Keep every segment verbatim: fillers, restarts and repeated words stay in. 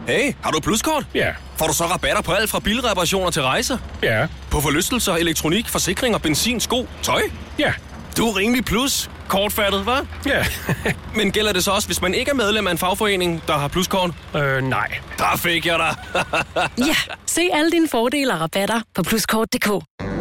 Hey, har du pluskort? Ja. Får du så rabatter på alt fra bilreparationer til rejser? Ja. På forlystelser, elektronik, forsikring og benzin, sko, tøj? Ja. Du er rimelig plus. Kortfattet, hva'? Ja. Men gælder det så også, hvis man ikke er medlem af en fagforening, der har pluskort? øh, nej. Der fik jeg dig. Ja, se alle dine fordele og rabatter på pluskort punktum d k.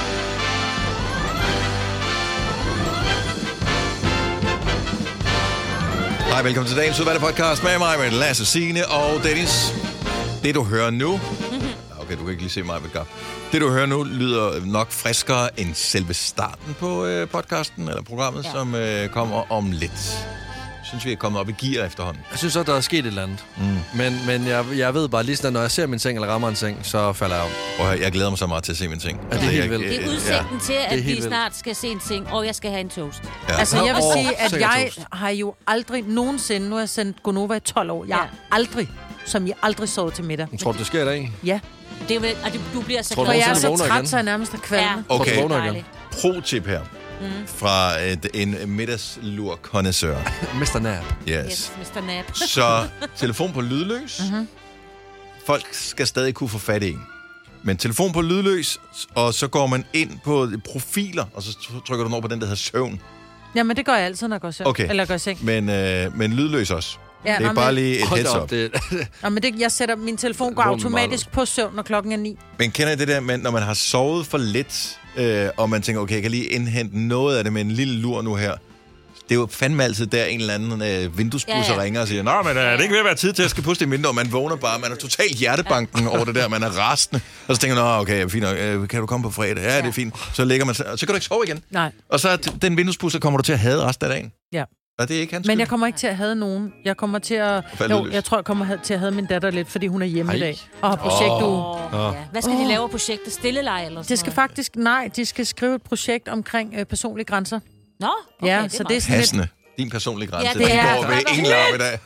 Hej, velkommen til dagens udvalgte podcast med mig, med Lasse, Signe og Dennis. Det, du hører nu... Okay, du kan ikke lige se mig, Bedgar. Det, du hører nu, lyder nok friskere end selve starten på øh, podcasten, eller programmet, ja. som øh, kommer om lidt. Jeg synes, vi er kommet op i gear efterhånden. Jeg synes også, der er sket et eller andet. Mm. Men, men jeg, jeg ved bare lige sådan, når jeg ser min seng eller rammer en seng, så falder jeg om. Og jeg glæder mig så meget til at se min ting. Ja, det er helt vildt. Det er udsigten ja. til, at vi vildt. snart skal se en ting, og jeg skal have en toast. Ja. Altså, jeg vil Åh, sige, at sikkert jeg toast. har jo aldrig nogensinde, nu har jeg sendt Gonova i tolv år, jeg har Ja. aldrig, som jeg aldrig sovet til middag. Jeg tror, det sker i dag. Ja, Det er vel, og du, du bliver så Tror du for glad. jeg er nogensinde så vågner træt, igen? så jeg nærmest er kvalme. Ja. Okay. Tror du, vågner igen? Dejligt. Pro-tip her. Mm. Fra et, en middagslur-connoisseur. mister Nap. Yes. Yes, mister Nap. Så telefon på lydløs. Mm-hmm. Folk skal stadig kunne få fat i en. Men telefon på lydløs, og så går man ind på profiler, og så trykker du over på den, der hedder søvn. Jamen, det gør jeg altid, når jeg går i søvn. Okay. Eller går i seng. Men, øh, men lydløs også. Ja, Det er nå, bare men- lige et Hold da heads op, up. det, Nå, men det, jeg sætter, min telefon går Hvor automatisk meget- på søvn, når klokken er ni. Men kender I det der, med, når man har sovet for lidt, øh, og man tænker, okay, jeg kan lige indhente noget af det med en lille lur nu her. Det er jo fandme altid der en eller anden øh, vinduespusser ja, Ja, ja. ja. ringer og siger, nå, men øh, det er ikke ved at være tid til, at jeg skal puste i vinduet, og man vågner bare, man er totalt hjertebanken over det der, man er rasende. Og så tænker man, nå, okay, fint nok, øh, kan du komme på fredag? Ja, det er fint. Så ligger man, og så kan du ikke sove igen. Nej. Og så den vinduespusser kommer du til at have resten af dagen. Ja. Og det er ikke hans Men skyld. jeg kommer ikke til at have nogen. Jeg kommer til at... falde Jo, løs. jeg tror, jeg kommer til at have min datter lidt, fordi hun er hjemme Ej. i dag. Og har projektuge. Oh, ja. Hvad skal de lave af projektet? Stilleleje eller sådan Det skal noget? faktisk... Nej, de skal skrive et projekt omkring øh, personlige grænser. Nå, okay, Ja, det så er det er meget. sådan lidt... Passende. Din personlige grænse. Ja, det Den er- går ved ingen larm i dag.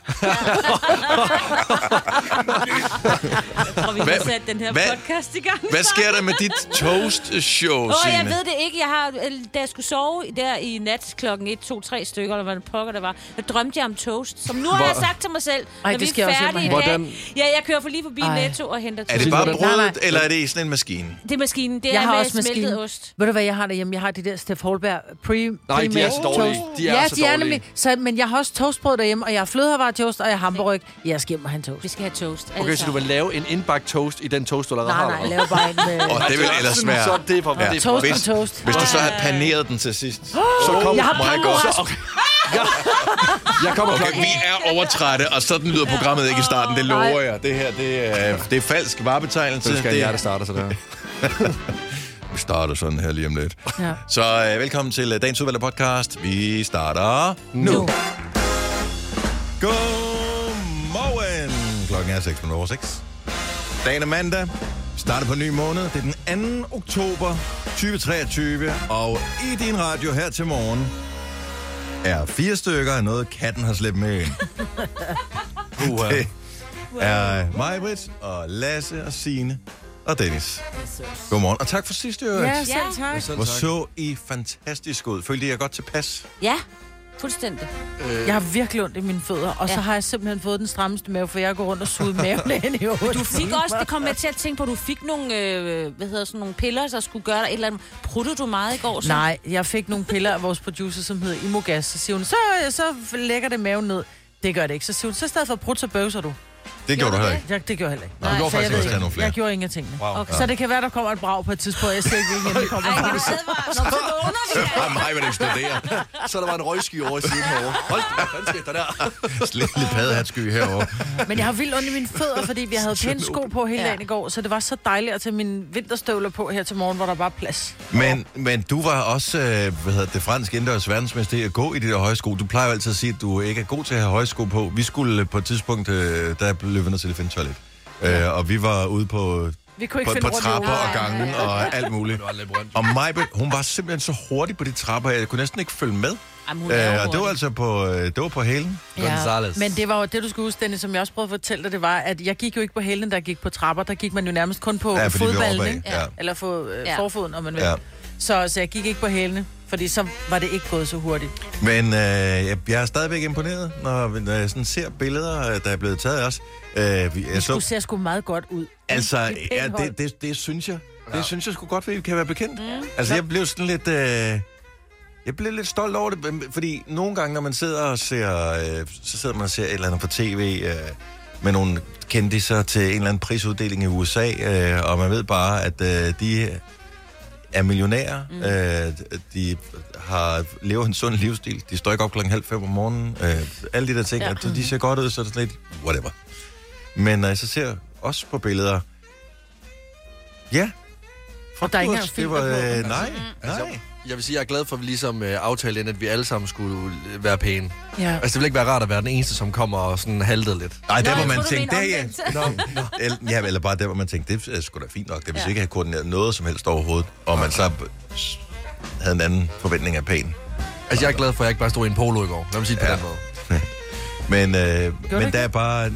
Jeg tror, vi Hvad- har sat den her hvad- podcast i gang. Hvad sker der med dit toast-show, Åh, oh, jeg Signe? ved det ikke. Jeg har, da jeg skulle sove der i nat klokken et, to, tre stykker, eller hvad det pokker det var, der drømte jeg om toast. Som nu har jeg sagt til mig selv, Ej, når det vi skal er jeg også færdige i hjem og dag. have. Ja, jeg kører for lige forbi Ej. Netto og henter Er toast. det bare Hvordan- brødet, Nej, nej. eller er det i sådan en maskine? Det er maskinen. Det Jeg er har med også smeltet maskine. ost. Ved du hvad, jeg har derhjemme? Jeg har de der Steff Holberg pre Nej, de er så dårlige. toast. De er ja, så de er dårlige. nemlig. Så, men jeg har også toastbrød derhjemme, og jeg har flødehavaretoast, og jeg har hamburg. Jeg skal hjem og have en toast. Vi skal have toast. Okay, altså. så du vil lave en indbagt toast i den toast, du allerede Nej, har? nej, jeg eller laver bare en med... Og det vil ellers være... Så det er for, Ja. det er for Toast Hvis- med toast. Hvis du så havde paneret den til sidst, så kom Jeg har mig paneret godt. ost. Okay. Jeg kommer Okay, klokken. vi er overtrætte, og sådan lyder programmet ikke i starten, det lover jeg. Det her, det er, det er falsk varebetegnelse. Så skal det, jeg hjerte starter, så der. Vi starter sådan her lige om lidt. Ja. Så øh, velkommen til øh, dagens udvalgte podcast. Vi starter nu. Nu. Godmorgen. Klokken er seks minutter over seks. Dagen er mandag. Starter på en ny måned. Det er den anden oktober tyve treogtyve. Og i din radio her til morgen er fire stykker af noget, katten har slæbt med ind. Uh, Det er mig, Britt, og Lasse og Signe og Dennis. Godmorgen, og tak for sidste øvrigt. Ja, selv tak. Selv Hvor tak. så I fantastisk ud. Følte I jer godt tilpas? Ja, fuldstændig. Jeg har virkelig ondt i mine fødder, og så Ja. har jeg simpelthen fået den strammeste mave, for jeg går rundt og suger maven ind i hovedet. Du fik også, det kom med til at tænke på, at du fik nogle, øh, hvad hedder sådan nogle piller, der skulle gøre dig et eller andet. Pruttede du meget i går? Så? Nej, jeg fik nogle piller af vores producer, som hedder Imogas. Så siger hun, så, så lægger det maven ned. Det gør det ikke. Så siger hun, så i stedet for prut, så bøvser du. Det gjorde du heller ikke. Ja, det gjorde jeg heller ikke. Nå, du gjorde så faktisk jeg ved også ikke. nogle flere. Jeg gjorde ingenting. Wow. Okay. Så det kan være, der kommer et brag på et tidspunkt. Jeg ser ikke, hvilken det kommer Ej, fra. kan du advare? Nå, så vågner vi. Ja, mig vil eksplodere. Så der var en røgsky over i siden herovre. Hold da, hvad skete der der? Slet lidt paddehatsky herovre. Men jeg har vildt ondt i mine fødder, fordi vi havde pæne sko på hele dagen i går. Så det var så dejligt at tage mine vinterstøvler på her til morgen, hvor der var plads. Men, men du var også, øh, hvad hedder det, fransk indendørs verdensmester i at gå i de der høje sko. Du plejer jo altid at sige, at du ikke er god til at have høje sko på. Vi skulle øh, på et tidspunkt, øh, der blev vi nødt til at finde toilet. Øh, og vi var ude på, Vi kunne ikke på, finde på rundt i trapper hovedet. og gangen og alt muligt. Og Majbet, hun var simpelthen så hurtig på de trapper, jeg kunne næsten ikke følge med. Jamen, hun er jo Øh, og det var hurtig. altså på, øh, det var på hælen. Gonzales. Men det var jo det, du skulle huske, Dennis, som jeg også prøvede at fortælle dig, det var, at jeg gik jo ikke på hælen, der gik på trapper. Der gik man jo nærmest kun på Ja, fordi vi var fodballen, opad, ikke? ja. Eller på øh, Ja. forfoden, om man vil. Ja. Så, så jeg gik ikke på hælene. Fordi så var det ikke gået så hurtigt. Men øh, jeg, jeg er stadigvæk imponeret, når, når jeg sådan ser billeder, der er blevet taget også. Øh, vi, jeg Det ser sgu meget godt ud. Altså, Det er pænt ja, hold. det, det, det synes jeg. Det Ja. synes jeg sgu godt, at vi kan være bekendt. Mm. Altså, jeg blev sådan lidt... Øh, jeg blev lidt stolt over det, fordi nogle gange, når man sidder og ser... Øh, så sidder man og ser et eller andet på tv øh, med nogle kendiser til en eller anden prisuddeling i U S A, øh, og man ved bare, at øh, de er millionærer. Mm. Øh, de har lever en sund livsstil. De står ikke op klokken halv fem om morgenen. Øh, alle de der ting, Ja. at de ser godt ud, så er det sådan lidt... Whatever. Men når jeg så ser også på billeder... Ja. Og der er ikke engang Det var, filter på. øh, nej, Altså, nej. Jeg vil sige, jeg er glad for, at vi ligesom øh, aftalte ind, at vi alle sammen skulle øh, være pæne. Ja. Altså, det vil ikke være rart at være den eneste, som kommer og sådan haltede lidt. Nej, der Nå, hvor jeg man troede, du tænkte, det mente er... omvendt. Nå, nå. Eller, ja, eller bare der, hvor man tænkte, det er sgu da fint nok. Det vil Ja. ikke have koordineret noget som helst overhovedet. Og man så havde en anden forventning af pæn. Altså, jeg er glad for, at jeg ikke bare stod i en polo i går. Lad mig sige det på Ja. den måde. Men, øh, men ikke der er bare...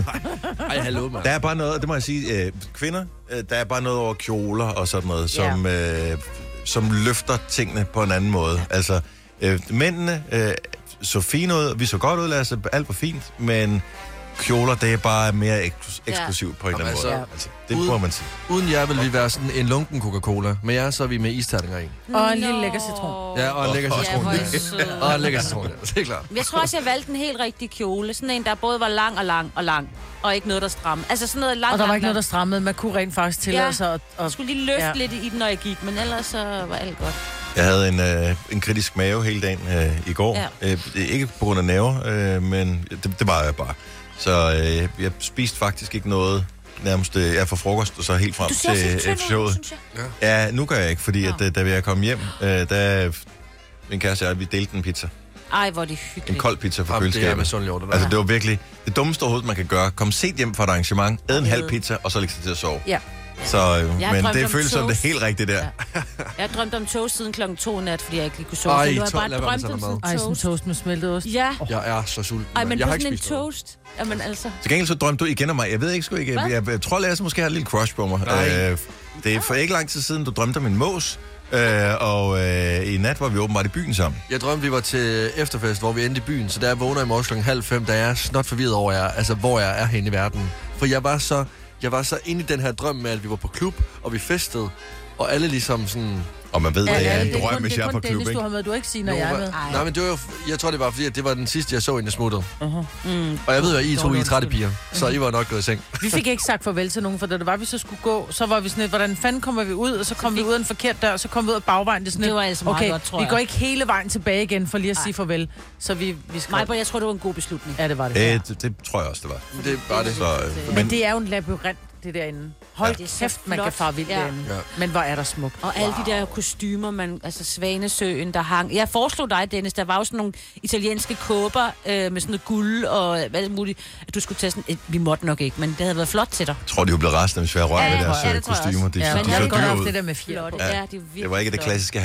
Ej, hallo, mand. Der er bare noget, det må jeg sige, øh, kvinder, øh, der er bare noget over kjoler og sådan noget, som, øh, som løfter tingene på en anden måde. Altså, øh, mændene øh, så fine ud, vi så godt ud, Lasse, alt var fint, men kjoler, det er bare mere eks- eksklusivt på en eller anden Jamen, måde. altså, Altså, det må man sige. Uden jer vil vi være sådan en lunken Coca-Cola. Men jer, så er vi med isterninger i. Og en lille lækker citron. Ja, og en lækker Åh, citron. hvor er Ja, I søde. og en lækker citron, ja. Det er klart. Jeg tror også, jeg valgte en helt rigtig kjole. Sådan en, der både var lang og lang og lang. Og ikke noget, der stramme. Altså sådan noget lang, Og der var lang, ikke noget, der lang. strammede. Man kunne rent faktisk tillade Ja. sig at... Jeg at skulle lige løfte Ja. ja. lidt i den, når jeg gik. Men ellers så var alt godt. Jeg havde en, øh, en kritisk mave hele dagen øh, i går. Ja. Øh, ikke på grund af nerver, øh, men det, det var jeg bare. Så øh, jeg spiste faktisk ikke noget nærmest øh, jeg fra frokost og så helt frem Du ser til så øh, tynd ud, showet. synes jeg. Ja, nu gør jeg ikke, fordi at, øh, da jeg kom hjem, øh, der min kæreste og jeg, vi delte en pizza. Ej, hvor er det En hyggeligt. kold pizza fra Jamen, det er køleskabet. med sundelig ordet. Altså, det var virkelig det dummeste overhovedet, man kan gøre. Kom sent hjem fra et arrangement, æd en Ja. halv pizza, og så lægge sig til at sove. Ja. Så, øh, har men drømt det om føles som det toast. helt rigtige der. Ja. Jeg har drømt om toast siden klokken to i nat, fordi jeg ikke lige kunne sove. Ej, så nu har jeg to- bare lad være med drømt sådan om noget sådan Ej, sådan en toast. toast med smeltet ost. Ja. Jeg er så sulten. Ej, mand. men jeg på har ikke sådan en spist noget. toast. Jamen altså. Til gengæld så drømte du igen om mig. Jeg ved ikke sgu ikke. Jeg, jeg, jeg tror, Lasse måske har en lille crush på mig. Nej. Øh, det er for ikke lang tid siden, du drømte om en mås. Øh, og øh, i nat var vi åbenbart i byen sammen. Jeg drømte, vi var til efterfest, hvor vi endte i byen. Så da jeg vågner i morges klokken halv fem, der er jeg snot forvirret over, jer, altså, hvor jeg er henne i verden. For jeg var så, jeg var så inde i den her drøm med, at vi var på klub, og vi festede. Og alle ligesom sådan... Og man ved, Ja, det er ja, en det er drøm, kun, hvis det jeg er er på kun klub, Dennis, ikke? du har med. Du har ikke sige, når Jo, jeg er hvad- med. Ej. Nej, men det var jo, jeg tror, det var, fordi at det var den sidste, jeg så, inden jeg smuttede. Uh-huh. Mm. Og jeg ved jo, at I to I er Dårlig trætte undskyld. piger, så I var nok gået i seng. Vi fik ikke sagt farvel til nogen, for da det var, vi så skulle gå, så var vi sådan lidt, hvordan fanden kommer vi ud? Og så kom vi fik- ud af en forkert dør, så kom vi ud af bagvejen. Det, er sådan Det lidt, var altså meget okay, godt, tror vi jeg. går ikke hele vejen tilbage igen for lige at Nej. sige farvel. Så vi, vi skal... Majbert, jeg tror, det var en god beslutning. Ja, det var det. Øh, det, det tror jeg også, det var. Det var det. Så, øh, Men men det er jo en labyrint, det derinde. Hold Ja. ja. Det er så kæft, man flot. kan fare vildt Ja. derinde. Ja. Men hvor er der smukt. Og alle de der kostymer, man, altså Svanesøen, der hang. Jeg foreslog dig, Dennis, der var jo sådan nogle italienske kåber øh, med sådan noget guld og alt muligt. At du skulle tage sådan et, vi måtte nok ikke, men det havde været flot til dig. jeg tror, de ville blive rasende, hvis vi havde rørt Ja, ved ja, deres ja, øh, det tror jeg kostymer. også. De, Ja, så, men de jeg så havde godt dyre haft ud. det der med fjer Flotte. på. Ja, de er virkelig Det var ikke det flotte. klassiske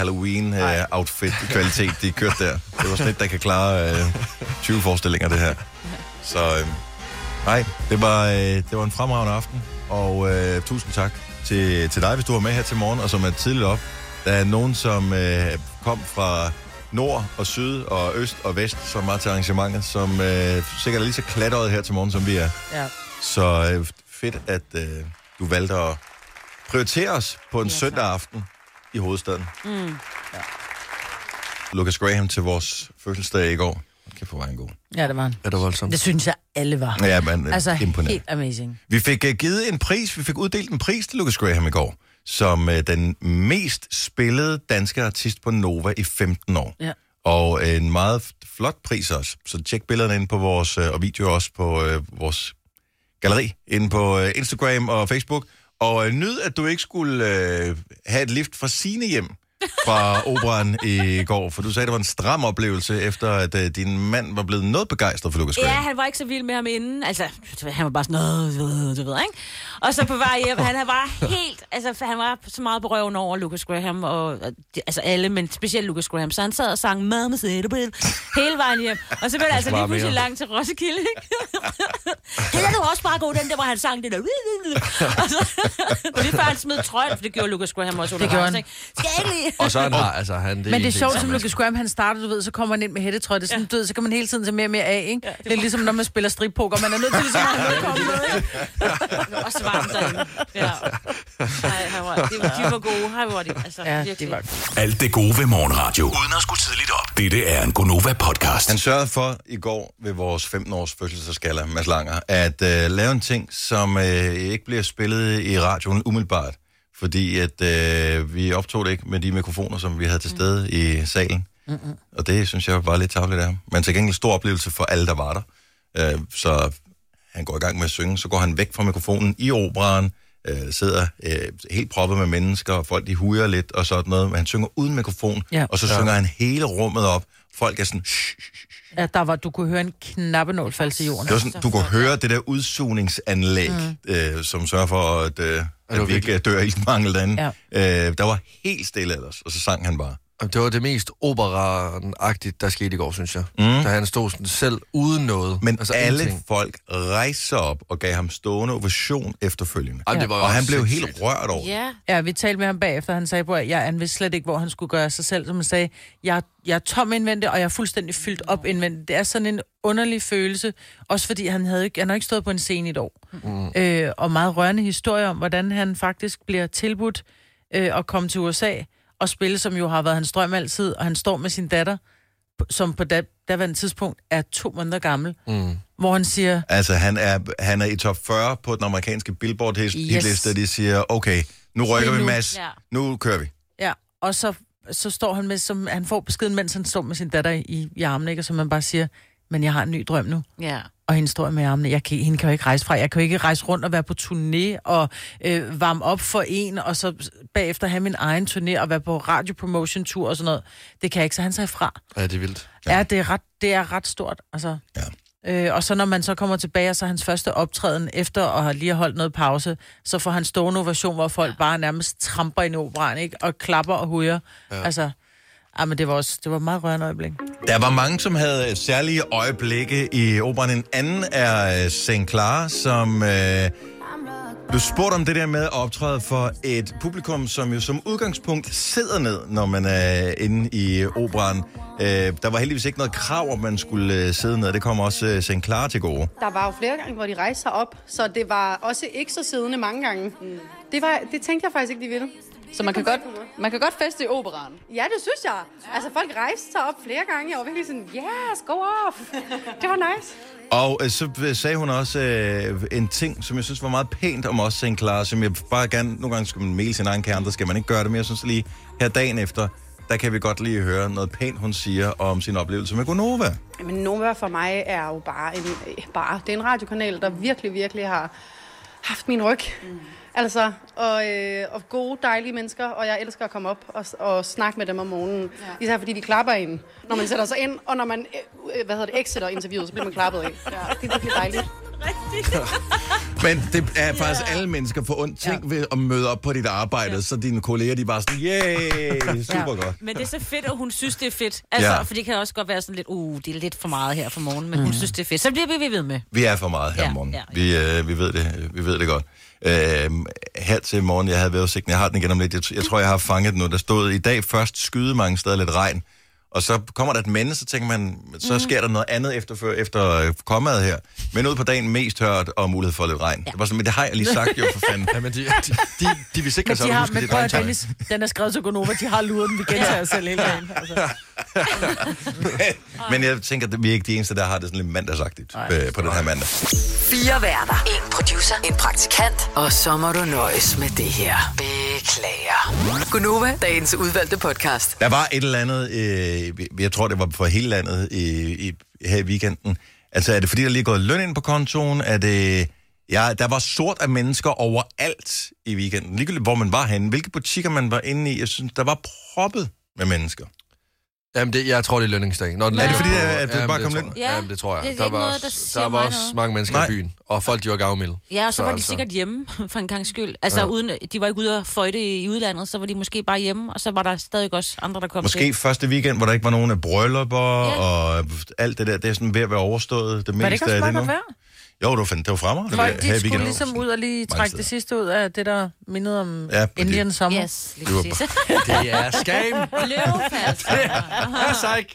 Halloween-outfit, de kørte der. Det var sådan et, der kan klare øh, tyve forestillinger, det her. Så øh, nej, det var, øh, det var en fremragende aften, og øh, tusind tak til, til dig, hvis du var med her til morgen, og som er tidligt op. Der er nogen, som øh, kom fra nord og syd og øst og vest, som var til arrangementet, som øh, sikkert er lige så klatret her til morgen, som vi er. Ja. Så øh, fedt, at øh, du valgte at prioritere os på en Ja, søndag tak. aften i hovedstaden. Mm. Ja. Lucas Graham til vores fødselsdag i går. Kan få en god. ja, det var han. Er det voldsomt? Det synes jeg, alle var. Ja, man, Altså, imponerende. helt amazing. Vi fik uh, givet en pris, vi fik uddelt en pris til Lucas Graham i går, som uh, den mest spillede danske artist på Nova i femten år. Ja. Og en meget f- flot pris også. Så tjek billederne ind på vores, uh, og videoer også på uh, vores galleri, inde på uh, Instagram og Facebook. Og uh, nyd, at du ikke skulle uh, have et lift fra Signe hjem fra operan i går, for du sagde, det var en stram oplevelse, efter at uh, din mand var blevet noget begejstret for Lucas Ja, Graham. han var ikke så vild med ham inden. Altså, han var bare sådan noget, du ved, du ved, ikke? Og så på vej hjem, han var helt, altså han var så meget på røven over Lucas Graham, og, og altså alle, men specielt Lucas Graham. Så han sad og sang Mama Said It hele vejen hjem. Og så blev det altså lige pludselig langt til Roskilde, ikke? Det er du også bare god, den der, hvor han sang det der. Og så, det lige før han smed trøjen, for det gjorde Lucas Graham også under han. Skal jeg ikke Og så han har, altså han... Det men det er sjovt, som Lucas Graham, han starter, du ved, så kommer han ind med hættetrøje, det er sådan, ja. Du ved, så kan man hele tiden tage mere og mere af, ikke? Ja, det, det er ligesom, når man spiller strippoker, man er nødt til ligesom at komme med, ikke? Og så var han derinde. Ja. Ej, var, de, var, de var gode. Hej, var de. Altså, ja, virkelig. det var... Alt det gode ved morgenradio, uden at skulle tidligt op. Dette er en Gonova-podcast. Han sørgede for i går ved vores femten-års fødselsdagsgalla, Mads Langer, at øh, lave en ting, som øh, ikke bliver spillet i radioen umiddelbart. Fordi at øh, vi optog det ikke med de mikrofoner, som vi havde til stede mm. i salen. Mm-mm. Og det synes jeg var lidt tarveligt af ham. Men til gengæld stor oplevelse for alle, der var der. Øh, så han går i gang med at synge, så går han væk fra mikrofonen i operaen, øh, sidder øh, helt proppet med mennesker, og folk de hujer lidt og sådan noget, men han synger uden mikrofon, ja. Og så ja. synger han hele rummet op. Folk er sådan... Ja, der var, du kunne høre en knappenål falde til jorden. Det var sådan, du kunne høre det der udsugningsanlæg, mm. øh, som sørger for, at, øh, at vi ikke dør i mangel derinde. Ja. Øh, der var helt stille ellers, og så sang han bare. Det var det mest opera-agtigt, der skete i går, synes jeg. Mm. Da han stod sådan selv uden noget. Men altså alle ingenting. Folk rejste sig op og gav ham stående ovation efterfølgende. Ja. Det var og han blev sindssygt. helt rørt over. Ja. ja, vi talte med ham bagefter, han sagde, at ja, han vidste slet ikke, hvor han skulle gøre sig selv. Som han sagde, jeg, jeg er tom indvendigt, og jeg er fuldstændig fyldt op indvendigt. Det er sådan en underlig følelse, også fordi han havde ikke, han har ikke stået på en scene i et år. Mm. Øh, og meget rørende historie om, hvordan han faktisk bliver tilbudt øh, at komme til U S A og spille, som jo har været hans drøm altid, og han står med sin datter, som på da, daværende tidspunkt er to måneder gammel, mm. hvor han siger... Altså, han er, han er i top fyrre på den amerikanske Billboard-hitliste, yes. De siger, okay, nu rykker vi, Mads, ja. Nu kører vi. Ja, og så, så står han med, som han får beskeden, mens han står med sin datter i, i armene, ikke? Og så man bare siger, men jeg har en ny drøm nu. Ja. Og hende står med armene. Jeg kan, hende kan jo ikke rejse fra. Jeg kan jo ikke rejse rundt og være på turné og øh, varme op for en, og så bagefter have min egen turné og være på radiopromotion-tur og sådan noget. Det kan jeg ikke, så han sagde fra. Ja, det er vildt. Ja, ja det, er ret, det er ret stort. Altså. Ja. Øh, og så når man så kommer tilbage, og så hans første optræden efter at have lige holdt noget pause, så får han stående ovation, hvor folk bare nærmest tramper ind i operaen, ikke? Og klapper og hujer. Ja. Altså... Ja, men det var også det var et meget rørende øjeblik. Der var mange, som havde særlige øjeblikke i operaen. En anden er Saint Clara, som øh, blev spurgt om det der med at optræde for et publikum, som jo som udgangspunkt sidder ned, når man er inde i operaen. Øh, der var heldigvis ikke noget krav, om man skulle øh, sidde ned. Det kom også øh, Saint Clara til gode. Der var jo flere gange, hvor de rejste sig op, så det var også ikke så siddende mange gange. Mm. Det, var, det tænkte jeg faktisk ikke, de ville. Så man kan, godt, man kan godt feste i operaen? Ja, det synes jeg. Altså, folk rejste sig op flere gange. Jeg var virkelig sådan, yes, go off. Det var nice. Og øh, så sagde hun også øh, en ting, som jeg synes var meget pænt om også Saint Clara, som jeg bare gerne, nogle gange skal man male sin egen kerne, der skal man ikke gøre det, men jeg synes lige, her dagen efter, der kan vi godt lige høre noget pænt, hun siger om sin oplevelse med Gonova. Men Nova for mig er jo bare en, bare, det er en radiokanal, der virkelig, virkelig har haft min ryg. Mm. Altså, og, øh, og gode, dejlige mennesker, og jeg elsker at komme op og, og snakke med dem om morgenen. Ja. Især fordi de klapper en, når man sætter sig ind, og når man, øh, hvad hedder det, exiter interviewet, så bliver man klappet af. Ja. Det er virkelig dejligt. Men det er faktisk ja. Alle mennesker for ondt ting ja. Ved at møde op på dit arbejde, ja. Så dine kolleger, de er bare sådan, yay, super ja. Godt. Men det er så fedt, og hun synes, det er fedt. Altså, ja. For det kan også godt være sådan lidt, uh, det er lidt for meget her for morgen, men mm. hun synes, det er fedt. Så bliver vi ved med. Vi er for meget her ja. Om morgenen. Ja. Vi, øh, vi, ved det, vi ved det godt. Øh, her til morgen, jeg havde vejrudsigten, jeg har den igen om lidt, jeg, jeg tror, jeg har fanget den nu, der stod i dag først skyde mange steder lidt regn, og så kommer der et mænd, så tænker man, så mm. sker der noget andet efter, efter kommet her, men ud på dagen mest tørt og mulighed for lidt regn. Ja. Det var sådan, men det har jeg lige sagt jo for fanden. Ja, men de, de, de, de vil sikre sig, at huske det regntøj. Dennis, den er skrevet til Gonova, de har luret den, vi gentager os selv hele dagen. Altså. men, men jeg tænker, at vi er ikke de eneste, der har det sådan lidt mandagsagtigt øh, på den her mandag. Fire værter, en producer, en praktikant, og så må du nøjes med det her. Beklager. Gonova, dagens udvalgte podcast. Der var et eller andet, øh, jeg tror, det var for hele landet i, i, her i weekenden. Altså, er det fordi, der lige er gået løn ind på kontoen? Er det... Ja, der var sort af mennesker overalt i weekenden. Ligegyldigt, hvor man var henne. Hvilke butikker man var inde i. Jeg synes, der var proppet med mennesker. Jamen, det, jeg tror, det er lønningsdag. Når den Er det ligger fordi, på- at det Jamen, bare det kom tror lidt- jeg. Ja, Jamen, det tror jeg. det er der ikke var, noget, også, der siger der var mig også noget. mange mennesker Nej. i byen, og folk, de var gavmilde. Ja, og så, så var de altså- sikkert hjemme, for en gang skyld. Altså, Ja. ja. uden, de var ikke ude og føjte i udlandet, så var de måske bare hjemme, og så var der stadig også andre, der kom Måske til. første weekend, hvor der ikke var nogen af bryllupper, Ja. og alt det der, det er sådan ved at være overstået. Det Var det meste ikke også af meget det nu. godt vejr? Jo, det var, fandt, det var fremragende Folk, her i de skulle weekenden. ligesom ud og lige Mange trække steder. det sidste ud af det, der mindede om Ja, ja, fordi- Indian Summer. Yes, lige Det var præcis. Det er skam. Løvefalds. Ja, psyk.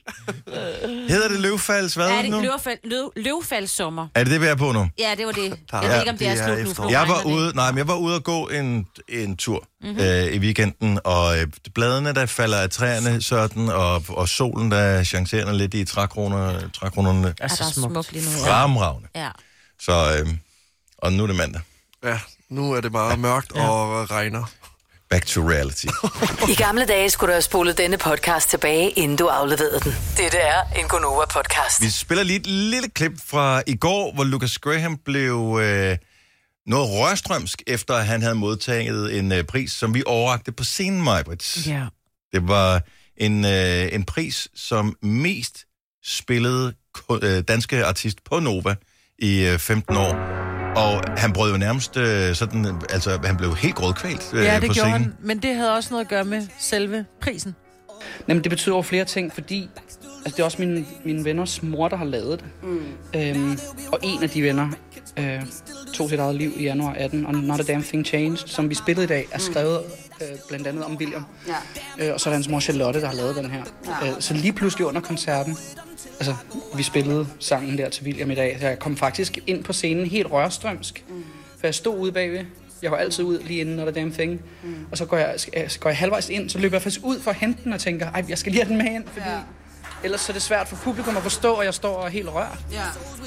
Hedder det løvfalds? Hvad Ja, er det det nu? er løvefald, løv, løvfaldssommer. Er det det, vi er på nu? Ja, det var det. Jeg Ja, ved ikke, om det er det er slut nu. efterår. for nu Jeg var regner det. ude, nej, men jeg var ude og gå en, en tur mm-hmm. øh, i weekenden, og øh, bladene, der falder af træerne sådan, og, og solen, der chancerer lidt i trækronerne, trækronerne Er Ja, så der er smukt. smukt lige nu. fremragende. Ja. Så, øh, og nu er det mandag. Ja, nu er det bare mørkt og regner. Back to reality. I gamle dage skulle du have spolet denne podcast tilbage, inden du afleverede den. Dette er en Gonova-podcast. Vi spiller lige et lille klip fra i går, hvor Lucas Graham blev øh, noget rørstrømsk, efter at han havde modtaget en øh, pris, som vi overrakte på scenen, Majbrits. Ja. Det var en, øh, en pris, som mest spillede ko- øh, danske artist på Nova i øh, femten år. Og han brød jo nærmest øh, sådan, altså han blev helt grådkvalt øh, Ja, på det gjorde scenen. han. Men det havde også noget at gøre med selve prisen. Jamen, det betyder over flere ting, fordi altså, det er også mine, mine venners mor, der har lavet det. Mm. Øhm, og en af de venner øh, tog sit eget liv i januar atten, og Not a Damn Thing Changed, som vi spillede i dag, er skrevet øh, blandt andet om William. Ja. Øh, og så er det hans mor Charlotte, der har lavet den her. Ja. Øh, så lige pludselig under koncerten, altså vi spillede sangen der til William i dag, så jeg kom faktisk ind på scenen helt rørstrømsk, mm. for jeg stod ude bagved. Jeg går altid ud lige inden Not a Damn Thing. Mm. Og så går jeg, så går jeg halvvejs ind, så løber jeg faktisk ud for at hente den og tænker, ej, jeg skal lige have den med ind, fordi ja. ellers så er det svært for publikum at forstå, at jeg står og er helt rørt. Ja.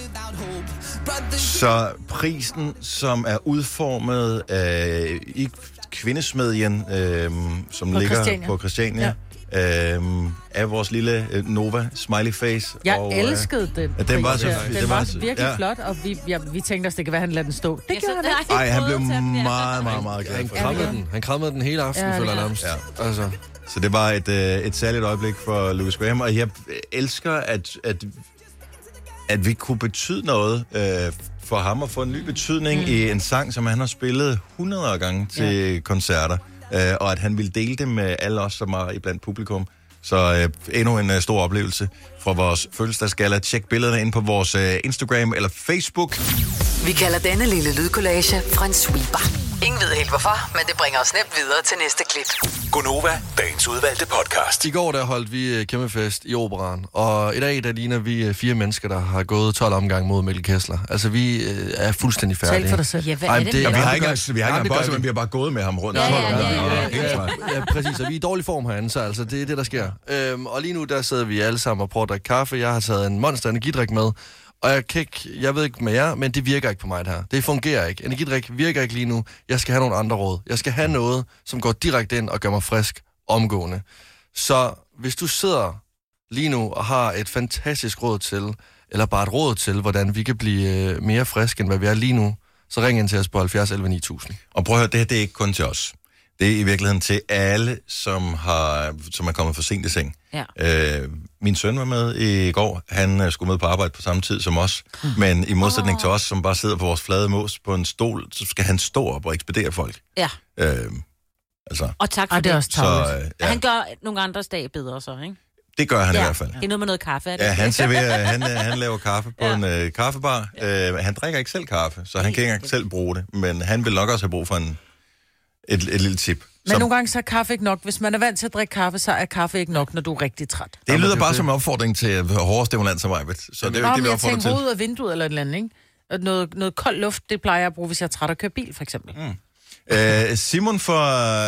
Så prisen, som er udformet øh, i kvindesmedjen, øh, som På ligger Christiania. på Christiania, ja. øh, af vores lille øh, Nova smiley face. Jeg og, og, elskede den. ja, den var pris så- der. den Den var var så- virkelig ja. flot, og vi, ja, vi tænkte os, det kan være, han lader den stå. Det gjorde han ikke. Ej, han blev meget, meget, meget glad Han for krammede det. den. Han krammede den hele aften, Ja, ja, føler det jeg er- nærmest. Ja. Altså, Så det var et, øh, et særligt øjeblik for Lucas Graham, og jeg elsker, at, at, at vi kunne betyde noget øh, for ham, og få en ny betydning mm. i en sang, som han har spillet hundrede af gange til ja. koncerter, øh, og at han ville dele det med alle os, som er iblandt publikum. Så øh, endnu en øh, stor oplevelse fra vores fødselsdagsgalla. Tjek billederne ind på vores øh, Instagram eller Facebook. Vi kalder denne lille lydkollage en sweeper. Ingen ved helt hvorfor, men det bringer os nemt videre til næste klip. Gonova, dagens udvalgte podcast. i går der holdt vi øh, kæmpe fest i Operaen, og i dag der ligner vi øh, fire mennesker, der har gået tolv omgange mod Mikkel Kessler. Altså, vi øh, er fuldstændig færdige. Tal for dig selv. Ja, hvad Ej, er men det? det- Ja, vi med? har det ikke gør- engang, vi har ikke Jamen, engang det gør bosset, vi. men vi har bare gået med ham rundt. Ja, ja, ja, Det er ja, ja. helt smart. Ja, præcis, og vi er i dårlig form herinde, så altså, det er det, der sker. Øhm, og lige nu, der sidder vi alle sammen og prøver at drikke kaffe. Jeg har taget en Monster energidrik med, og jeg kan ikke, jeg ved ikke med jer, men det virker ikke på mig, det her. Det fungerer ikke. Energidrik virker ikke lige nu. Jeg skal have nogle andre råd. Jeg skal have noget, som går direkte ind og gør mig frisk omgående. Så hvis du sidder lige nu og har et fantastisk råd til, eller bare et råd til, hvordan vi kan blive øh, mere friske, end hvad vi er lige nu, så ring ind til os på halvfjerds elleve ni tusind. Og prøv at høre, det her det er ikke kun til os. Det er i virkeligheden til alle, som, har, som er kommet for sent i seng. Ja. Øh, min søn var med i går. Han øh, skulle med på arbejde på samme tid som os. Mm. Men i modsætning oh. til os, som bare sidder på vores flade mås på en stol, så skal han stå op og ekspedere folk. Ja, Øh, altså, og tak for Ej, det er også så tavligt. øh, Ja. ja, Han gør nogle andres dag bedre så, ikke? det gør han ja. i hvert fald. Det er noget med noget kaffe, er det? Ja, han, serverer, han, øh, han laver kaffe på ja. en øh, kaffebar. Øh, han drikker ikke selv kaffe, så han kan ikke engang selv bruge det. Men han vil nok også have brug for en, et, et lille tip. Men Som, nogle gange så er kaffe ikke nok. Hvis man er vant til at drikke kaffe, så er kaffe ikke nok, når du er rigtig træt. det lyder det er bare det. som en opfordring til hårde stimulans som mig. Så det er jo Nå, ikke det, men vi jeg opfordrer tænker til. hovedet af vinduet eller et eller andet, ikke? Og noget, noget kold luft, det plejer jeg at bruge, hvis jeg er træt at køre bil, for eksempel. Mm. Øh, Simon fra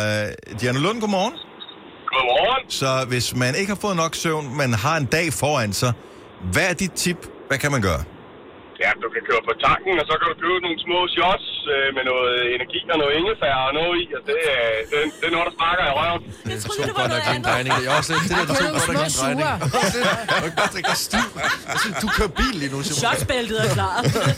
øh, Diana Lund, godmorgen. Godmorgen. Så hvis man ikke har fået nok søvn, men har en dag foran sig, hvad er dit tip? Hvad kan man gøre? Ja, du kan køre på tanken, og så kan du købe nogle små shots øh, med noget energi og noget ingefær og noget i, og det, er, det, er- det er noget, der sparker i røven. Jeg troede, det var noget en andet. drejning. Jeg er også lidt, det der, det tog godt nok en drejning. Jeg kan bare drikke dig stiv. Jeg synes, du kører bil lige nu, Simon. Shotsbæltet er klar.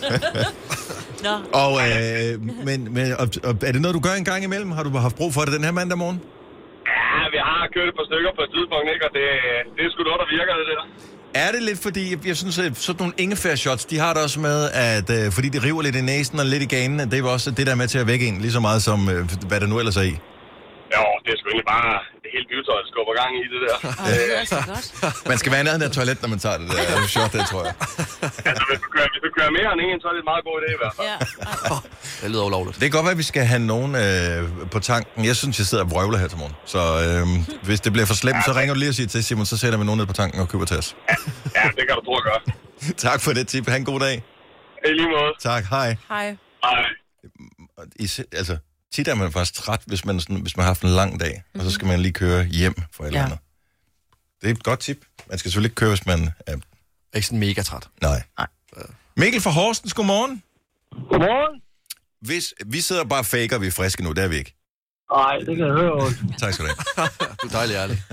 Nå. Og, øh, men, men og, og, er det noget, du gør en gang imellem? Har du haft brug for det den her mandag morgen? Ja, vi har kørt et par stykker på et tidspunkt, ikke? Og det, det er sgu noget, der virker, det der. Er det lidt fordi, jeg, jeg synes, at sådan nogle ingefær-shots, de har det også med, at øh, fordi de river lidt i næsen og lidt i ganen, det er også det der med til at vække en, lige så meget som, øh, hvad der nu ellers er i. Jo, det er sgu egentlig bare det hele byggetøj, der skubber gang i det der. Åh, det er så godt. Man skal være i nærheden af toilet, når man tager det der shot, det tror jeg. Altså, hvis du, kører, hvis du kører mere end en, så er det en meget god idé i hvert fald. Ja. Det lyder ulovligt. Det kan godt være, at vi skal have nogen øh, på tanken. Jeg synes, jeg sidder og vrøvler her til morgen. Så øh, hvis det bliver for slemt, så ringer du lige og siger til Simon, så sætter vi nogen ned på tanken og køber til os. Ja, ja det kan du tro at gøre. Tak for det tip. Ha' en god dag. I lige måde. Tak. Hej. Hej. Hej. I, altså, tit er man faktisk træt, hvis man, sådan, hvis man har haft en lang dag, mm-hmm. og så skal man lige køre hjem for et eller andet. Det er et godt tip. Man skal selvfølgelig ikke køre, hvis man er... Ikke sådan mega træt. Nej. Nej. Mikkel fra Horsens, godmorgen. Godmorgen. Hvis vi sidder bare og faker, vi er friske nu, det er vi ikke. Nej, det kan jeg høre. Tak skal du have. Du er dejlig ærlig.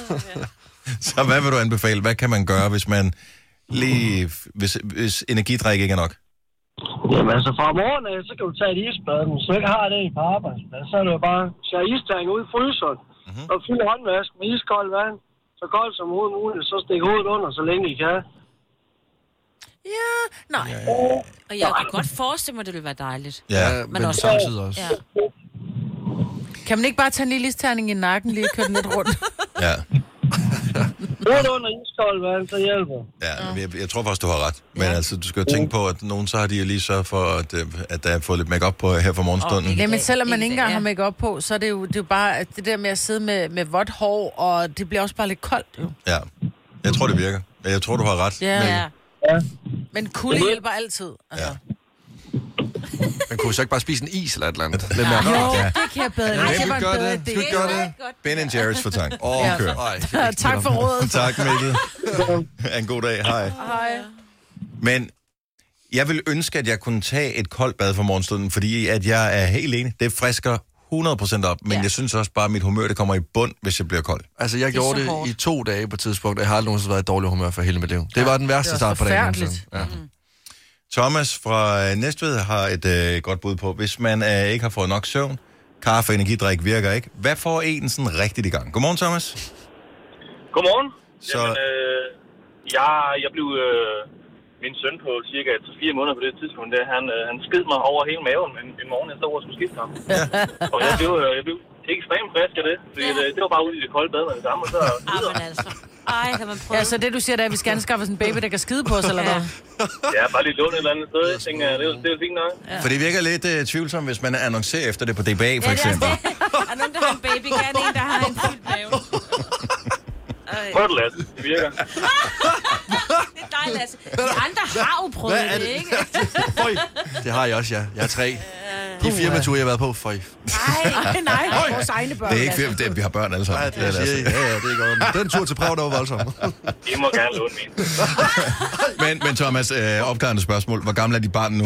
Så hvad vil du anbefale? Hvad kan man gøre, hvis man lige... Hvis, hvis energidrik ikke er nok? Jamen altså, fra morgen af, så kan du tage et isbad. Hvis du ikke har det på arbejdsplads, så er det jo bare at tage isterning ud i fryseren, mm-hmm. og fylde håndvask med iskoldt vand, så koldt som hovedet muligt, så stik hovedet under, så længe I kan. Ja, nej. Ja, ja. Og jeg kan godt forestille mig, at det ville være dejligt. Ja, men, men også samtidig også. Ja. Kan man ikke bare tage en lille isterning i nakken, lige køre den lidt rundt? Ja. Hovedet under iskoldt vand, så hjælper. Ja, jeg, jeg tror faktisk, du har ret. Men ja. altså, du skal jo tænke på, at nogen så har de jo lige sørget for, at, at der er fået lidt make-up på her for morgenstunden. Oh, ja, men selvom man ikke engang ja. har make-up på, så er det jo, det er jo bare at det der med at sidde med, med vådt hår, og det bliver også bare lidt koldt. Jo. Ja, jeg tror, det virker. Jeg tror, du har ret. Ja, men... ja. Men kulde hjælper altid. Altså. Ja. Man kunne så ikke bare spise en is eller et eller andet. Lidt mere mere. Jo, det kan jeg bedre. Ja, Det skal var vi en gøre bedre det? idé. Skal vi gøre det? Ben and Jerry's for tank. Åh, Ja. Kør. Ej, Tak for rådet. Tak, Mikkel. Ha' en god dag. Hej. Hej. Men jeg vil ønske, at jeg kunne tage et koldt bad for morgenstunden, fordi at jeg er helt enig. Det frisker hundrede procent op, men ja. jeg synes også bare, at mit humør det kommer i bund, hvis jeg bliver kold. Altså, jeg Det er gjorde så det hårdt. i to dage på et tidspunkt, og jeg har aldrig nogensinde været i dårlig humør for hele mit liv. Det var den værste det var start på dagen. forfærdeligt. Ja. Thomas fra Næstved har et øh, godt bud på, hvis man øh, ikke har fået nok søvn, kaffe og energidrik virker ikke. Hvad får en sådan rigtigt i gang? Godmorgen, Thomas. Godmorgen. Så... Jamen, øh, jeg, jeg blev... Øh, min søn på cirka fire måneder på det tidspunkt, der, han, øh, han skid mig over hele maven en, en morgen, jeg stod og skulle skifte ham. Ja. Og jeg blev, øh, jeg blev ekstremt frisk af det, fordi det, det var bare ude i det kolde bad med det samme, og så... Ah, men altså. Ej, kan man prøve. Ja, så det du siger, det er, at vi skal anskaffe sådan en baby, der kan skide på os, eller hvad? Ja, bare lige låne et eller andet sted, jeg tænker, det er, det er fint nok. Ja. For det virker lidt uh, tvivlsomt, hvis man annoncerer efter det på D B A, for Ja, eksempel. det er det. Er nogen, der har en baby, kan en, der har en fyldt mave. Prøv det, Lasse. Det virker. Det er dig, Lasse. De andre har jo prøvet det, det, ikke? Føj. Det har jeg også, ja. Jeg er tre. De firmature, jeg har været på, føj. Nej, nej, vores egne børn. Det er ikke firma, det er, vi har børn alle sammen. Nej, det er, det er, ja, ja, det er godt. Den tur til Prag, der var voldsom. I må gerne låne min. men, men Thomas, øh, opklarende spørgsmål. Hvor gammel er dit barn nu?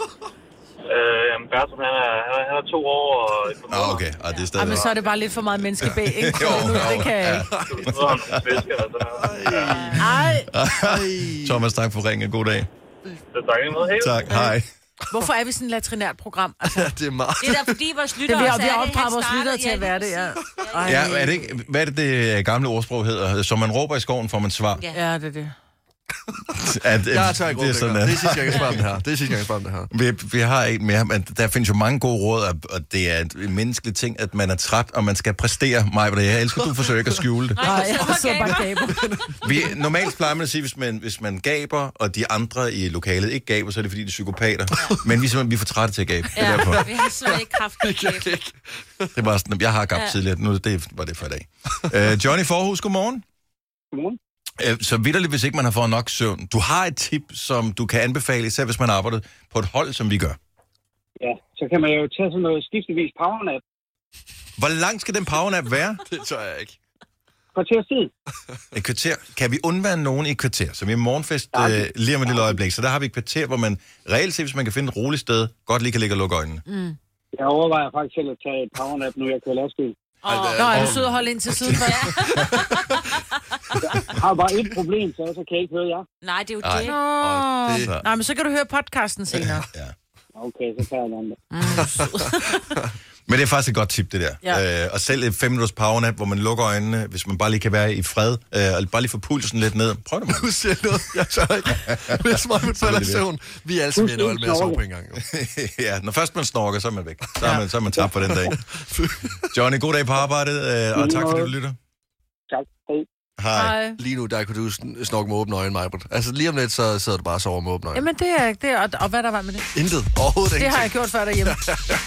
Øh, Bertram, han er, han er, han er to år og et par måneder. Ah, okay. Ah, det er Ej, stadig... men så er det bare lidt for meget menneske-B, ikke? Jo, Så nu, jo, det kan jeg ja. ikke. Så har han nogle fisker og sådan noget. Ej. Thomas, tak for ringen. God dag. Så tak i måde. Hej. Tak. Hej. Hvorfor er vi sådan et latrinært program? Altså, Ja, det er meget. Det er da fordi, vores det lyttere vi også har, vi har er det. opdraget Han vores lyttere til startede- at være det, ja. Ej. Ja, er det ikke, hvad er det, det gamle ordsprog hedder? Som man råber i skoven, får man svar. Ja. Ja, det er det. At, Jeg tager ikke det er råd sådan, længere. Det er sidste gang, jeg spørger om det her. Det er sidste gang, jeg spørger om det her. Vi, vi har en mere, men der findes jo mange gode råd, og- og det er en menneskelig ting, at man er træt, og man skal præstere. Mig, jeg elsker, at du forsøger ikke at skjule det. Nej, jeg sidder bare gaber. Vi, normalt plejer man at sige, hvis man, hvis man gaber, og de andre i lokalet ikke gaber, så er det fordi, de er psykopater. Men vi er simpelthen vi er for trætte til at gabe. Det er Ja, derfor. vi har simpelthen ikke kraft til det. Det var sådan, jeg har gabt Ja. tidligere, nu det var det for i dag. Uh, Johnny Forhus, godmorgen. Godmorgen. Uh, så vitterligt, hvis ikke man har fået nok søvn. Du har et tip, som du kan anbefale, især hvis man arbejder på et hold, som vi gør. Ja, så kan man jo tage sådan noget skiftevis powernap. Hvor lang skal den powernap være? Det tør jeg ikke. Kvarters tid. Et kvarter. Kan vi undvære nogen i et kvarter? Som i morgenfest Ja, øh, lige om et lille øjeblik. Så der har vi et kvarter, hvor man reelt set, hvis man kan finde et roligt sted, godt lige kan ligge og lukke øjnene. Mm. Jeg overvejer faktisk selv at tage et powernap, nu jeg kører lastbil. Oh, Nå, er du sød at holde ind til siden for jer? Jeg har bare et problem, så, så kan jeg ikke høre jer. Nej, det er jo Ej. det. Nå. det- Nej, men så kan du høre podcasten senere. Ja. Okay, så tager jeg den. Men det er faktisk et godt tip, det der. Ja. Øh, og selv et fem minutters powernap, hvor man lukker øjnene, hvis man bare lige kan være i fred, øh, og bare lige få pulsen lidt ned. Prøv det, man. Du siger noget. Jeg tør ikke. Hvis man falder i søvn. Vi er altid ved med at sove på en gang. Ja, når først man snorker, så er man væk. Så er man, så er man tabt på den dag. Johnny, god dag på arbejdet, øh, og tak fordi du lytter. Tak. Hej. Hej. Lige nu, der kunne du sn- snorke med åbne øjne, Majbert. Altså lige om lidt, så sidder du bare og sover med åbne øjne. Jamen, det er det er, og, og hvad er der var med det? Intet. Overhovedet Det ingenting. har jeg gjort før derhjemme.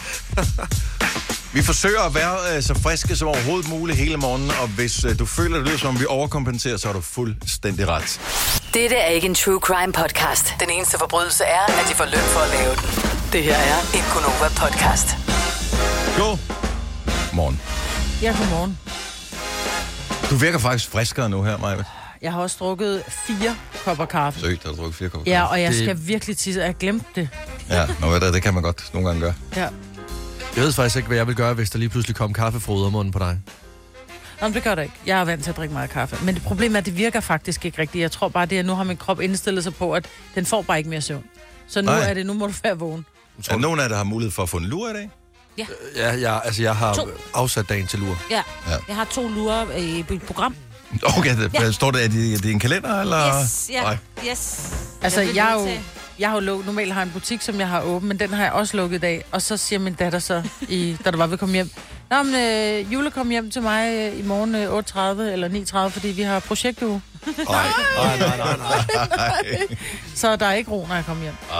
Vi forsøger at være øh, så friske som overhovedet muligt hele morgenen, og hvis øh, du føler, det lyder som om vi overkompenserer, så er du fuldstændig ret. Dette er ikke en true crime podcast. Den eneste forbrydelse er, at de får løn for at lave den. Det her er en Gonova podcast. God morgen. Ja, godmorgen. Du virker faktisk friskere nu her, Maja. Jeg har også drukket fire kopper kaffe. Søgt, har du drukket fire kopper Ja, kaffe? og jeg Det- skal virkelig tisse, at jeg glemte det. Ja, nå, ved du, det kan man godt nogle gange gøre. Ja. Jeg ved faktisk ikke, hvad jeg vil gøre, hvis der lige pludselig kom kaffe fra munden på dig. Nå, men det gør det ikke. Jeg er vant til at drikke meget kaffe. Men det problem er, at det virker faktisk ikke rigtigt. Jeg tror bare, det er, at nu har min krop indstillet sig på, at den får bare ikke mere søvn. Så nu Nej. er det, nu må du være vågen. Er der nogen af jer, der har mulighed for at få en lur i dag? Ja. Ja, jeg, altså, jeg har To. afsat dagen til lur. Ja. Ja. Jeg har to lurer i et program. Okay, det, Ja. står det, er det, er det en kalender, eller? Yes, ja. Nej. Yes. Altså, bliver jeg, er nødt jo, til- jeg har jo lukket, normalt har jeg en butik, som jeg har åben, men den har jeg også lukket i dag. Og så siger min datter så, i, da du var ved at komme hjem, Nå, men øh, Jule kom hjem til mig øh, i morgen øh, otte tredive eller ni tredive, fordi vi har projektuge. Nej, nej, nej, nej, nej. Så der er ikke ro, når jeg kommer hjem. Ah,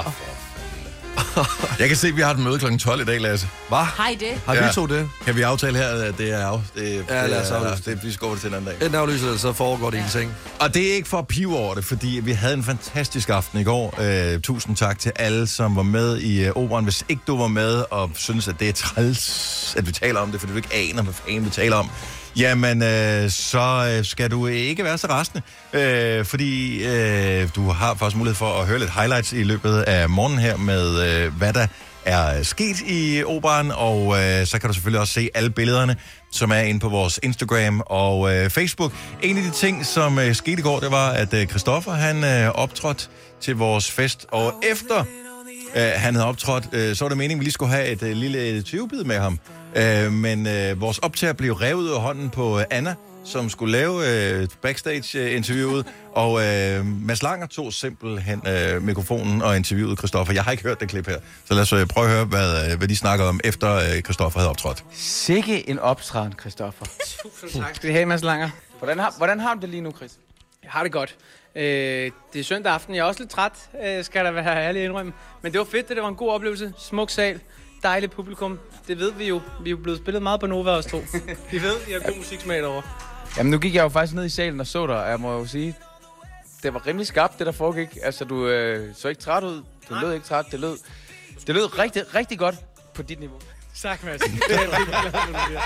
Jeg kan se, at vi har et møde klokken tolv i dag, Lasse. Hvad? Hej det. Har vi to det? Kan vi aftale her, at det er af? Det, Ja, lad os det, er, aflyse det, vi skal over det til en anden dag. Enten aflyser det, så foregår det i en seng. Og det er ikke for at pive over det, fordi vi havde en fantastisk aften i går. Uh, tusind tak til alle, som var med i uh, operan. Hvis ikke du var med og synes, at det er træls, at vi taler om det, fordi du ikke aner, hvad fanden vi taler om, jamen, øh, så øh, skal du ikke være så rasende, øh, fordi øh, du har faktisk mulighed for at høre lidt highlights i løbet af morgenen her med, øh, hvad der er sket i operan, og øh, så kan du selvfølgelig også se alle billederne, som er inde på vores Instagram og øh, Facebook. En af de ting, som øh, skete i går, det var, at øh, Christoffer, han øh, optrådte til vores fest, og efter øh, han havde optrådt, øh, så var det meningen, at vi lige skulle have et øh, lille tyvebid med ham. Øh, men øh, vores optager blev revet ud af hånden på øh, Anna, som skulle lave øh, backstage-interviewet, og øh, Mads Langer tog simpelthen øh, mikrofonen og interviewede Christoffer. Jeg har ikke hørt det klip her, så lad os øh, prøve at høre, hvad, øh, hvad de snakkede om, efter øh, Christoffer havde optrådt. Sikke en optræden, Christoffer. Tusind tak skal I have, Mads Langer. Hvordan har, hvordan har du det lige nu, Chris? Jeg har det godt. Øh, det er søndag aften. Jeg er også lidt træt, øh, skal der være ærlig indrømme. Men det var fedt, det var en god oplevelse. Smuk sal, dejligt publikum. Det ved vi jo. Vi er jo blevet spillet meget på Nova os to. Vi ved, I har god musiksmag derovre. Jamen, nu gik jeg jo faktisk ned i salen og så dig, og jeg må jo sige, det var rimelig skarpt, det der foregik. Altså, du øh, så ikke træt ud. Du lød ikke træt. Det lød, det lød rigtig, rigtig godt på dit niveau. Tak, Mads. Det er jeg rigtig glad for, du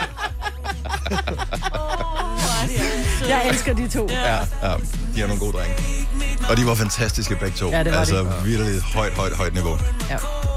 siger. Jeg elsker de to. Ja, ja, de er nogle gode drenge. Og de var fantastiske begge to. Ja, det var altså, de. virkelig et højt, højt, højt niveau. Ja.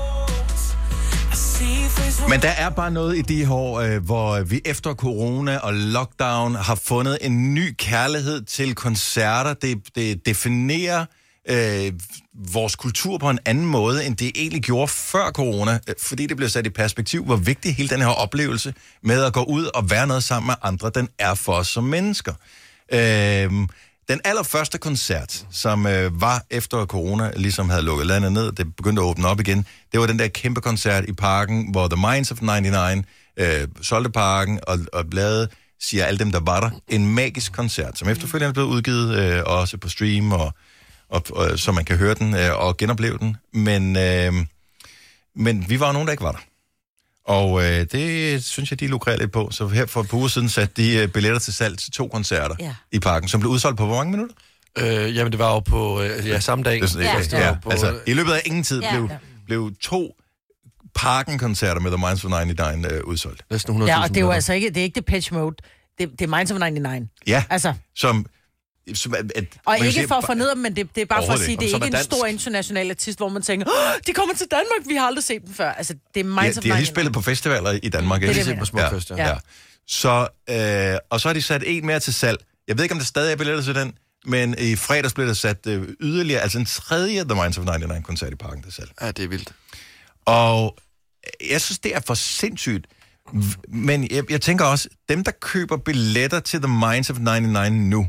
Men der er bare noget i de her år, øh, hvor vi efter corona og lockdown har fundet en ny kærlighed til koncerter. Det, det definerer øh, vores kultur på en anden måde, end det egentlig gjorde før corona, øh, fordi det blev sat i perspektiv, hvor vigtig hele den her oplevelse med at gå ud og være noget sammen med andre, den er for os som mennesker. Øh, Den allerførste koncert, som øh, var efter corona, ligesom havde lukket landet ned, det begyndte at åbne op igen, det var den der kæmpe koncert i parken, hvor The Minds of nioghalvfems øh, solgte parken og, og lavede, siger alle dem, der var der, en magisk koncert, som efterfølgende er blevet udgivet øh, også på stream, og, og, og, så man kan høre den øh, og genopleve den. Men, øh, men vi var jo nogen, der ikke var der. Og øh, det synes jeg, de lukrerer lidt på. Så her for et par uger siden satte de øh, billetter til salg til to koncerter Ja. i parken, som blev udsolgt på hvor mange minutter? Øh, jamen, det var jo på øh, ja, samme dag. Det er sådan, Ja. ja, ja, På, altså, i løbet af ingen tid Ja. blev, blev to parken-koncerter med The Minds of nioghalvfems øh, udsolgt. Næsten hundrede Ja, tusind og det er jo billetter. altså ikke, det er ikke Depeche Mode. Det, det er Minds of nioghalvfems. Ja, Altså, som... som at, at, og man kan ikke sige, for at fornedre dem, men det, det er bare for at Overhovedet sige, ikke. det er Som ikke er en stor dansk. international artist, hvor man tænker, Åh, de kommer til Danmark, vi har aldrig set dem før. Altså, det er Minds Ja, of de har lige nioghalvfems. spillet på festivaler i Danmark. Det er ikke? det, jeg på Smukfest, ja. ja. ja. Så, øh, og så har de sat en mere til salg. Jeg ved ikke, om der stadig er billetter til den, men i fredags blev der sat øh, yderligere, altså en tredje The Minds of nioghalvfems koncert i parken til salg. Ja, det er vildt. Og jeg synes, det er for sindssygt. Men jeg, jeg tænker også, dem, der køber billetter til The Minds of nioghalvfems nu,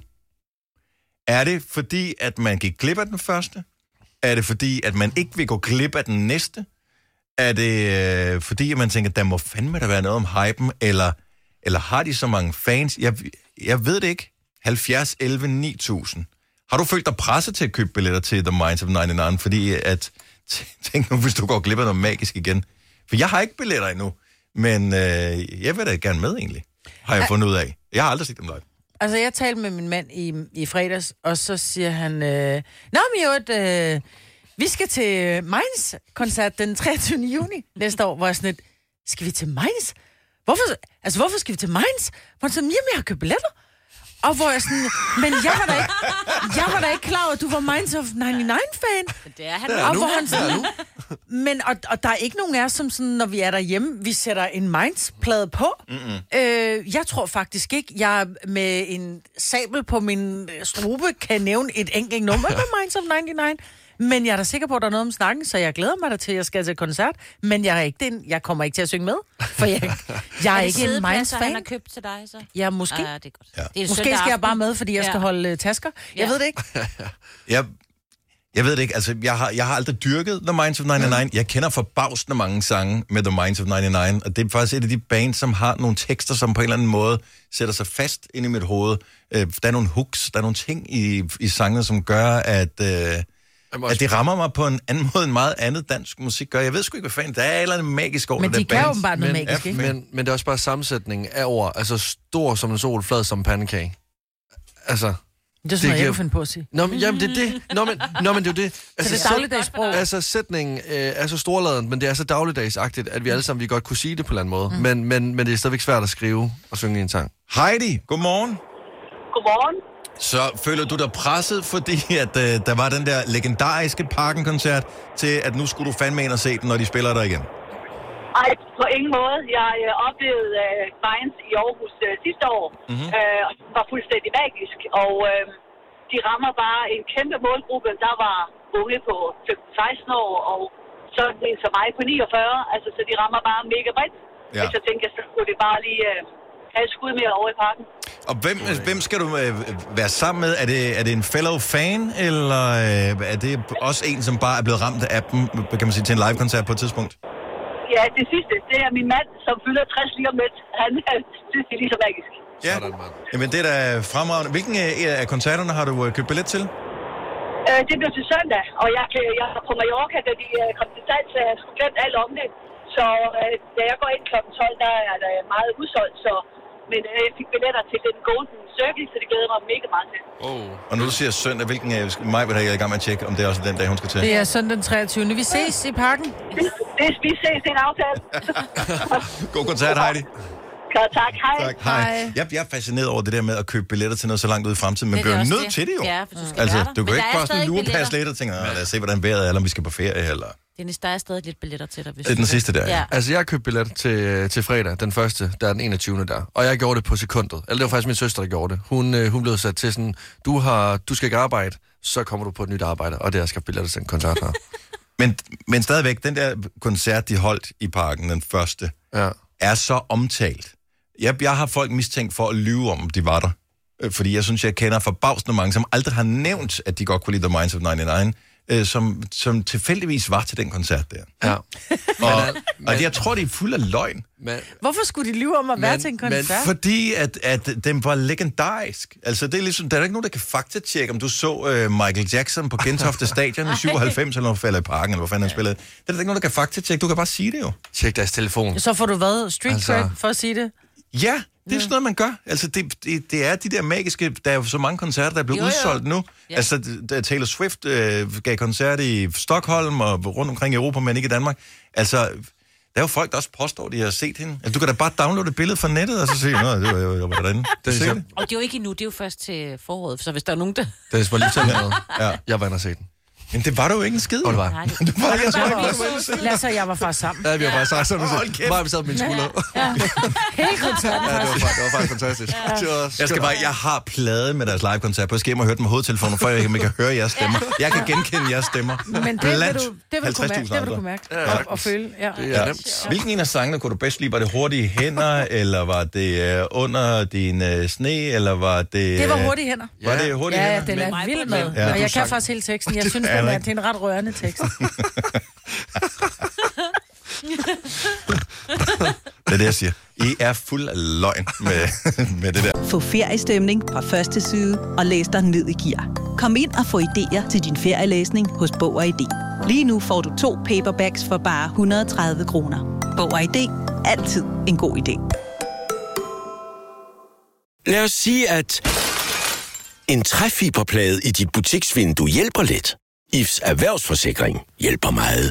er det fordi, at man gik glip af den første? Er det fordi, at man ikke vil gå glip af den næste? Er det øh, fordi, at man tænker, der må fandme der være noget om hypen? Eller, eller har de så mange fans? Jeg, jeg ved det ikke. halvfjerds elleve ni tusind. Har du følt dig presset til at købe billetter til The Minds of nioghalvfems? Fordi at, tænk nu, hvis du går glip af noget magisk igen. For jeg har ikke billetter endnu, men øh, jeg vil da gerne med egentlig, har jeg fundet ud af. Jeg har aldrig set dem live. Altså, jeg talte med min mand i, i fredags, og så siger han, øh, Nå, men jo, øh, vi skal til Mainz-koncert den treogtyvende juni næste år, hvor jeg sådan lidt, skal vi til Mainz? Hvorfor, altså, hvorfor skal vi til Mainz? Hvor han sådan, jamen, jeg har købt billetter. Og hvor jeg sådan, men jeg var da ikke, jeg var da ikke klar over, at du var Minds of nioghalvfems-fan. Det er han. Det er og nu. Hvor han sådan, men, og, og der er ikke nogen af os, som sådan, når vi er derhjemme, vi sætter en Minds-plade på. Mm-hmm. Øh, jeg tror faktisk ikke, jeg med en sabel på min strube kan nævne et enkelt nummer med Minds of nioghalvfems. Men jeg er da sikker på, at der er noget om snakken, så jeg glæder mig da til, at jeg skal til koncert. Men jeg, er ikke den, jeg kommer ikke til at synge med, for jeg, jeg er, er ikke en Minds-fan. Han har købt til dig, så? Ja, måske. Ah, det er godt. Ja. Det er måske skal jeg bare med, fordi jeg skal ja. holde uh, tasker. Jeg ja. ved det ikke. jeg, jeg ved det ikke. Altså, jeg har, jeg har aldrig dyrket The Minds of nioghalvfems. Mm. Jeg kender forbavsende mange sange med The Minds of nioghalvfems, og det er faktisk et af de bands, som har nogle tekster, som på en eller anden måde sætter sig fast inde i mit hoved. Der er nogle hooks, der er nogle ting i, i sangene, som gør, at... Øh, at det rammer mig på en anden måde, end meget andet dansk musik gør. Jeg ved sgu ikke, hvad fanden, der er et eller andet magisk over men det der band. Men de kan jo bare noget magisk, ikke? Men, men det er også bare sammensætningen af ord. Altså stor som en sol, flad som en pandekage. Altså... Det er sådan noget, jeg kan finde på at sige. Nå, men, jamen, det er det. Nå, men, nå, men det er jo det. Altså, så det er dagligdagssprog. Altså, sætningen øh, er så storladen, men det er så dagligdagsagtigt, at vi alle sammen vi godt kunne sige det på en eller anden måde. Mm. Men, men, men det er stadigvæk svært at skrive og synge i en sang. Heidi, godmorgen. Godmorgen. Så føler du dig presset, fordi at, øh, der var den der legendariske Parken-koncert, til at nu skulle du fandme ind og se den, når de spiller der igen? Ej, på ingen måde. Jeg øh, oplevede øh, Mainz i Aarhus øh, sidste år, mm-hmm. øh, og det var fuldstændig magisk. Og øh, de rammer bare en kæmpe målgruppe, der var unge på femten seksten år, og så en som mig på niogfyrre. Altså, så de rammer bare mega bredt. Ja. Hvis jeg tænker, så skulle det bare lige... Øh, have et skud mere over i parken. Og hvem, hvem skal du øh, være sammen med? Er det, er det en fellow fan, eller øh, er det også en, som bare er blevet ramt af dem, kan man sige, til en live-koncert på et tidspunkt? Ja, det sidste, det er min mand, som fylder tres lige om lidt. Han synes, det er lige så magisk. Ja, jamen det er da fremragende. Hvilken øh, af koncerterne har du øh, købt billet til? Øh, det blev til søndag, og jeg, jeg er på Mallorca, da de øh, kom til salg, så jeg skulle glemme alt om det. Så øh, da jeg går ind klokken tolv, der er der meget udsolgt, så men øh, jeg fik billetter til den Golden Circle, så det glæder mig mega meget til. Oh. Og nu du siger søndag, hvilken af mig vil jeg i gang med at tjekke, om det er også den dag, hun skal til? Det er søndag den treogtyvende Vi ses i parken. Det, det, vi ses, det er en aftale. God koncert, Heidi. Godt, tak. Hej. Tak, hej. hej. Jeg, jeg er fascineret over det der med at købe billetter til noget så langt ud i fremtiden, men bliver nødt til det jo. Ja, for du skal altså, være der. du kan men ikke bare sådan lurepasse lidt og tænke, lad os se, hvordan vejret er, eller om vi skal på ferie, eller... Dennis, der er stadig lidt billetter til dig. Hvis det er den sidste der, ja. ja. Altså, jeg har købt billet til, til fredag, den første, der er den enogtyvende der. Og jeg gjorde det på sekundet. Eller det var faktisk min søster, der gjorde det. Hun, øh, hun blev sat til sådan, du, har, du skal ikke arbejde, så kommer du på et nyt arbejde. Og det er, jeg skal billetter til den koncert her. men, men stadigvæk, den der koncert, de holdt i parken, den første, ja. er så omtalt. Jeg, jeg har folk mistænkt for at lyve om, de var der. Fordi jeg synes, jeg kender forbavsende mange, som aldrig har nævnt, at de godt kunne lide The Minds of nioghalvfems. Øh, som, som tilfældigvis var til den koncert der. Ja. og, men, og jeg tror, det er fuld af løgn. Men, hvorfor skulle de lyve om at være men, til en koncert? Men, fordi at, at den var legendarisk. Altså, det er ligesom, der er ikke nogen, der kan faktatjekke, om du så uh, Michael Jackson på Gentofte Stadion i syvoghalvfems, eller falder i parken, eller hvor fanden han spillede. Det er der ikke nogen, der kan faktatjekke. Du kan bare sige det jo. Tjek deres telefon. Så får du hvad? Street altså... cred for at sige det? Ja, det er sådan noget, man gør. Altså, det, det, det er de der magiske... Der er jo så mange koncerter, der er blevet jo, jo. udsolgt nu. Ja. Altså, da Taylor Swift øh, gav koncert i Stockholm og rundt omkring i Europa, men ikke i Danmark. Altså, der er jo folk, der også påstår, de har set hende. Altså, du kan da bare downloade et billede fra nettet, og så sige, nå, det var jo, jeg var derinde. Det er og det er jo ikke endnu, det er jo først til foråret, så hvis der er nogen, der... Det er bare lige til noget. Ja. Jeg var inde og se den. Men det var du jo ikke en skid. Og det var. Nej, det, det var ikke en var Lasse og jeg var faktisk sammen. Ja, vi var faktisk sammen. Sådan, så var vi sad på min skulder. Ja. Hele koncerten Ja, det var, faktisk. fa- det var faktisk fantastisk. Ja. Det var Jeg skal bare, jeg har plade med deres live-koncert på. Jeg skal hjem og høre dem med hovedtelefoner, for jeg kan høre jeres stemmer. Jeg kan genkende jeres stemmer. Men det vil Blandt du, det vil du kunne mærke, det vil du kunne mærke Ja. og, og føle. Ja. Ja. Hvilken en af sangene kunne du bedst lide? Var det Hurtige Hænder, eller var det uh, Under din uh, sne, eller var det... Det var uh, Hurtige Hænder. Var det Hurtige Ja, Hænder? den er vild med. Ja. Og jeg kan faktisk hele teksten. Jeg synes, Ja, den er, ikke? det er en ret rørende tekst. Det er det, jeg siger. I er fuld af løgn med, med det der. Få feriestemning fra første side og læs dig ned i gear. Kom ind og få idéer til din ferielæsning hos Bog og I D. Lige nu får du to paperbacks for bare et hundrede og tredive kroner. Bog og I D. Altid en god idé. Lad os sige, at en træfiberplade i dit butiksvindue hjælper lidt. I F's erhvervsforsikring hjælper meget.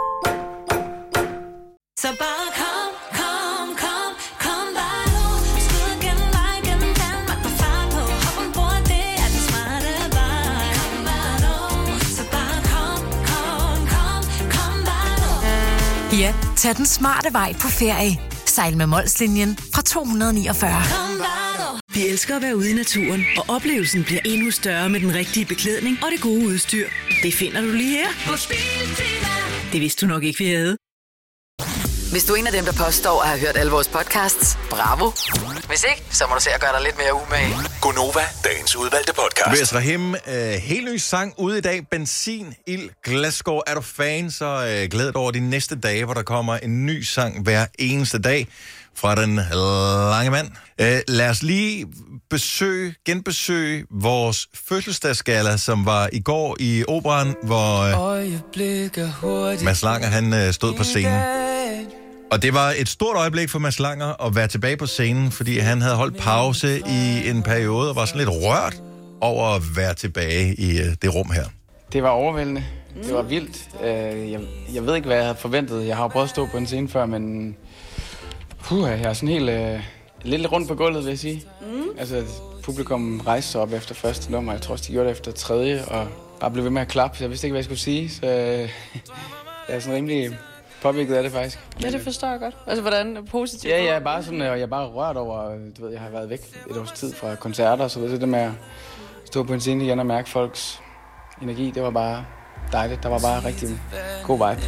Så bare kom, kom, kom, kom bare nu. Skud gennem vej, gennem Danmark, på fart på. Hop ombord, det er den smarte vej. Kom bare nu. Så bare kom, kom, kom, kom bare nu. Ja, tag den smarte vej på ferie. Sejl med Molslinjen fra to hundrede niogfyrre. Kom bare nu. Vi elsker at være ude i naturen, og oplevelsen bliver endnu større med den rigtige beklædning og det gode udstyr. Det finder du lige her. På Biltema. Det vidste du nok ikke, vi havde. Hvis du er en af dem, der påstår at have hørt alle vores podcasts, bravo. Hvis ikke, så må du se at gøre dig lidt mere umage. Gonova, dagens udvalgte podcast. Tobias Rahim, øh, helt ny sang ude i dag. Benzin, ild, Glasgow. Er du fan, så øh, glæd dig over de næste dage, hvor der kommer en ny sang hver eneste dag fra den lange mand. Øh, lad os lige besøge, genbesøge vores fødselsdagsgala, som var i går i Operan, hvor øh, Mads Langer han øh, stod på scenen. Og det var et stort øjeblik for Mads Langer at være tilbage på scenen, fordi han havde holdt pause i en periode og var sådan lidt rørt over at være tilbage i uh, det rum her. Det var overvældende. Mm. Det var vildt. Uh, jeg, jeg ved ikke, hvad jeg havde forventet. Jeg har jo prøvet at stå på en scene før, men puh, jeg er sådan helt uh, lidt rundt på gulvet, vil jeg sige. Mm. Altså, publikum rejste sig op efter første nummer. Jeg tror også, de gjorde det efter tredje, og bare blev ved med at klappe. Så jeg vidste ikke, hvad jeg skulle sige, så uh, jeg er sådan rimelig påvirket af det faktisk. Ja, det forstår jeg godt. Altså, hvordan er positivt? Ja, jeg er bare sådan, og jeg er bare rørt over, du ved, jeg har været væk et års tid fra koncerter, så det med at stå på en scene igen og mærke folks energi, det var bare dejligt. Der var bare rigtig god vibe.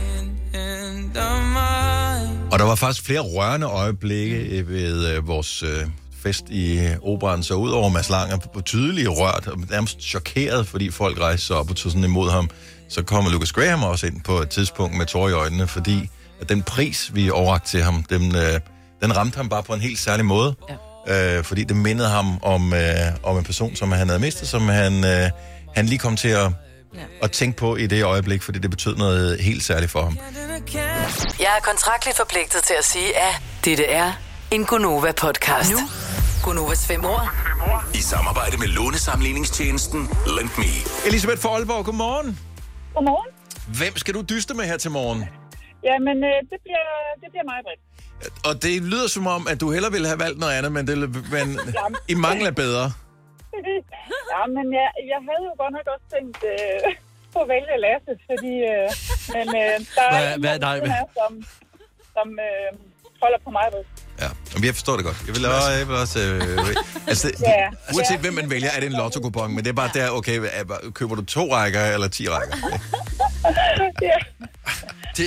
Og der var faktisk flere rørende øjeblikke ved øh, vores øh, fest i Operan, så udover Mads Langer var tydeligt rørt og nærmest chokeret, fordi folk rejste sig op og tog sådan imod ham, så kom Lucas Graham også ind på et tidspunkt med tårer i øjnene, fordi at den pris, vi overrakte til ham, den, øh, den ramte ham bare på en helt særlig måde. Ja. Øh, fordi det mindede ham om, øh, om en person, som han havde mistet, som han, øh, han lige kom til at, ja. at tænke på i det øjeblik, fordi det betød noget helt særligt for ham. Jeg er kontraktligt forpligtet til at sige, at dette er en Gonova-podcast. Nu, Gonovas fem år. I samarbejde med lånesamligningstjenesten Lend Me. Elisabeth fra Aalborg, godmorgen. Godmorgen. Hvem skal du dyste med her til morgen? Jamen, øh, det bliver, det bliver mig, Britt. Og det lyder som om, at du hellere ville have valgt noget andet, men, det, men i mangel er bedre. Ja, men jeg, jeg havde jo godt nok også tænkt øh, på at vælge Lasse, fordi øh, men, øh, der er Hvad- en hvad er dig med? her, som, som øh, holder på mig, Britt. Ja, men jeg forstår det godt. Jeg vil også... Jeg vil også øh, altså, Ja. uanset hvem man vælger, er det en lotto-kupon, men det er bare der, okay, er- køber du to rækker eller ti rækker? Ja. Det...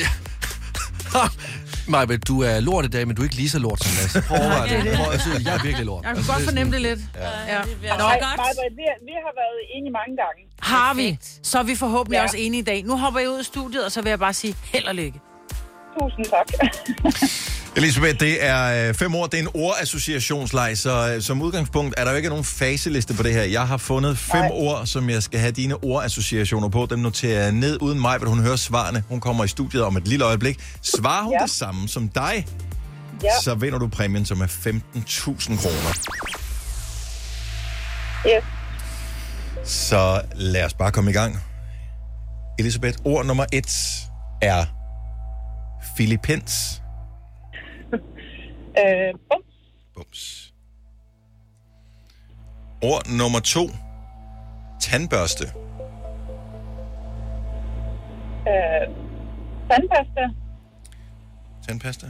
Maja, du er lort i dag, men du er ikke lige så lort som Lasse. Prøv at overveje det er det. det. Prøv at se, jeg er virkelig lort. Jeg kan godt fornemme det lidt. Ja. Ja. Nå, Nå, Nej, godt. mig, Britt, vi, vi har været enige mange gange. Har vi? Så er vi forhåbentlig Ja. også enige i dag. Nu hopper jeg ud af studiet, og så vil jeg bare sige held og lykke. Tusind tak. Elisabeth, det er øh, fem ord. Det er en ordassociationsleg, så øh, som udgangspunkt er der jo ikke nogen faseliste på det her. Jeg har fundet fem Nej. ord, som jeg skal have dine ordassociationer på. Dem noterer jeg ned uden mig, vil hun høre svarene. Hun kommer i studiet om et lille øjeblik. Svarer hun ja. det samme som dig, Ja. så vinder du præmien, som er femten tusind kroner. Yes. Så lad os bare komme i gang. Elisabeth, ord nummer et er Philippins. Øh, bums. Bums. Ord nummer to. Tandbørste. Øh, tandpasta. Tandpasta.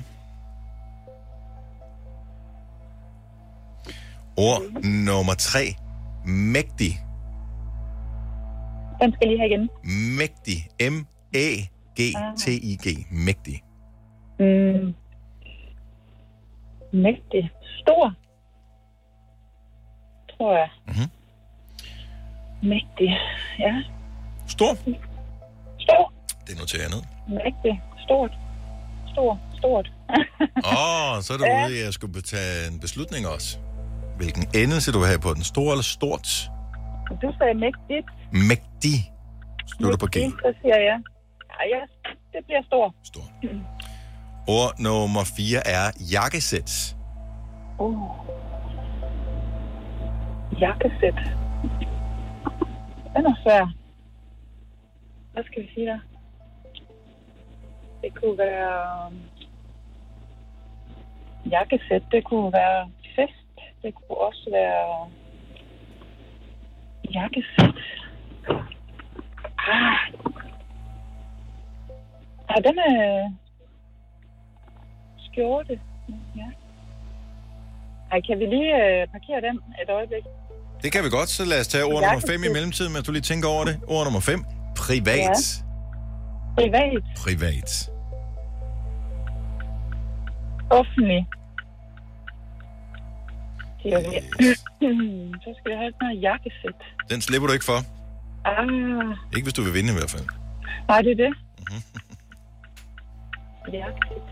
Ord nummer tre. Mægtig. Den skal lige have igen. Mægtig. M A G T I G. Mægtig. Mm. Mægtig. Stor. Tror jeg. Mm-hmm. Mægtig. Ja. Stor? Stor. Det noterer jeg ned. Mægtig. Stort. Stor. Stort. Åh, oh, så er du Ja. ude i at skulle tage en beslutning også. Hvilken endelse du vil have på den? Stor eller stort? Du sagde mægtigt. Mægtig. Slutter på G. Mægtig, så siger jeg. Ja, ja, det bliver stor. Stor. Ord nummer fire er jakkesæt. Uh. Jakkesæt. Den er svær. Hvad skal vi sige der? Det kunne være... Jakkesæt, det kunne være fest. Det kunne også være... Jakkesæt. Ah. Ja, den er... Skjorte. Ja. Ej, kan vi lige øh, parkere den et øjeblik? Det kan vi godt, så lad os tage ord nummer Jakkesæt. fem i mellemtiden, mens du lige tænker over det. Ord nummer fem. Privat. Ja. Privat. Privat. Offentlig. Siger vi. Så skal jeg have sådan noget jakkesæt. Den slipper du ikke for. Ah, Ikke hvis du vil vinde i hvert fald. nej, det er det. Mm-hmm. Jakkesæt.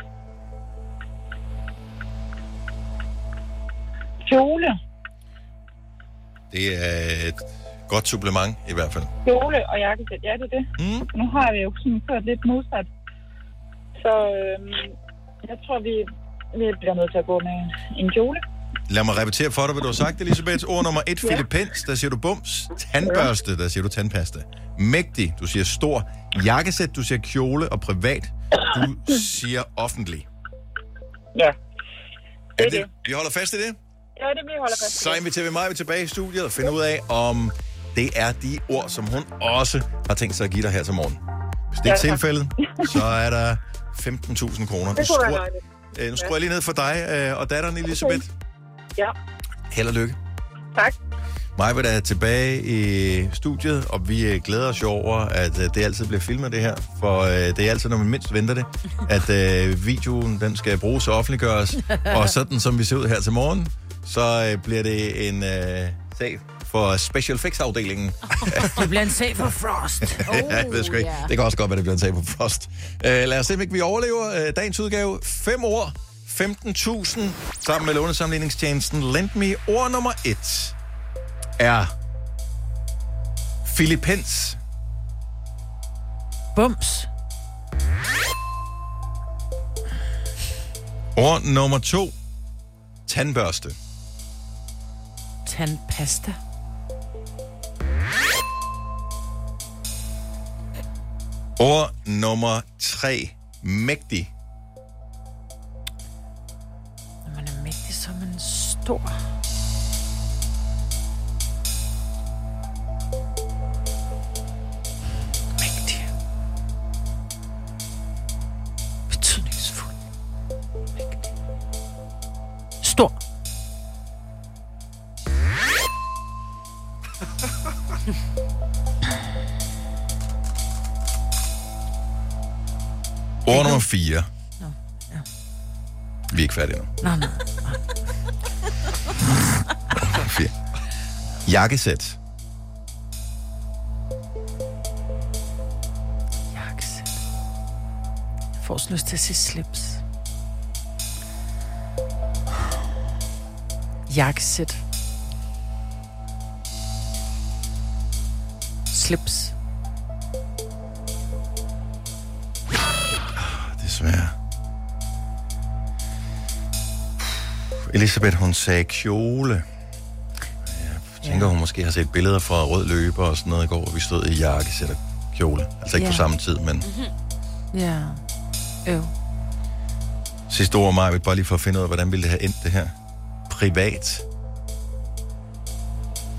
Kjole. Det er et godt supplement i hvert fald. Kjole og jakkesæt, ja, det er det. Mm. Nu har vi jo sådan kørt lidt modsat. Så øhm, jeg tror, vi, vi bliver nødt til at gå med en kjole. Lad mig repetere for dig, hvad du har sagt, Elisabeth. Ord nummer et, Ja. Philippens, der siger du bums. Tandbørste, der siger du tandpasta. Mægtig, du siger stor. Jakkesæt, du siger kjole. Og privat, du siger offentlig. Ja. Er det, vi holder fast i det? Ja, det bliver holder fast. Så inviterer vi mig tilbage i studiet og finder ud af, om det er de ord, som hun også har tænkt sig at give dig her til morgen. Hvis det er Ja, ikke tak. tilfældet, så er der femten tusind kroner. Det Du kunne være skruer- dejligt. øh, Nu skruer jeg lige ned for dig øh, og datteren Elisabeth. Ja, Held og lykke. tak. Majbert er tilbage i studiet, og vi øh, glæder os jo over, at øh, det altid bliver filmet det her. For øh, det er altid, når man mindst venter det, at øh, videoen den skal bruges og offentliggøres. Og sådan som vi ser ud her til morgen, så øh, bliver det en øh, sag for Special Effects-afdelingen. Det bliver en sag for Frost. Oh, ja, jeg ved sgu ikke. ja. Det kan også godt være, det bliver en sag på Frost. Uh, lad os se, om ikke vi overlever uh, dagens udgave. Fem ord, femten tusind, sammen med lånesamligningstjenesten Lend Me. Ord nummer et er Philippens. Bums. Ord nummer to, tandbørste. Tandpasta. Ord nummer tre, mægtig. Når man er mægtig, så er man stor. Mægtig. Betydningsfuld. Mægtig. Stor. Ord nummer fire. Nå, ja. Vi er ikke færdige nu. Nej, nej. Fire. Jakkesæt. Jakkesæt. Jeg får også lyst til at sige slips. Jakkesæt. Slips. Desværre. Elisabeth, hun sagde kjole. Jeg tænker, hun måske har set billeder fra rød løber og sådan noget i går, hvor vi stod i jakkesæt og kjole. Altså ikke Ja. på samme tid, men Ja. Øv. sidste ord, Maja, bare lige for at finde ud af, hvordan ville det have endt det her. Privat.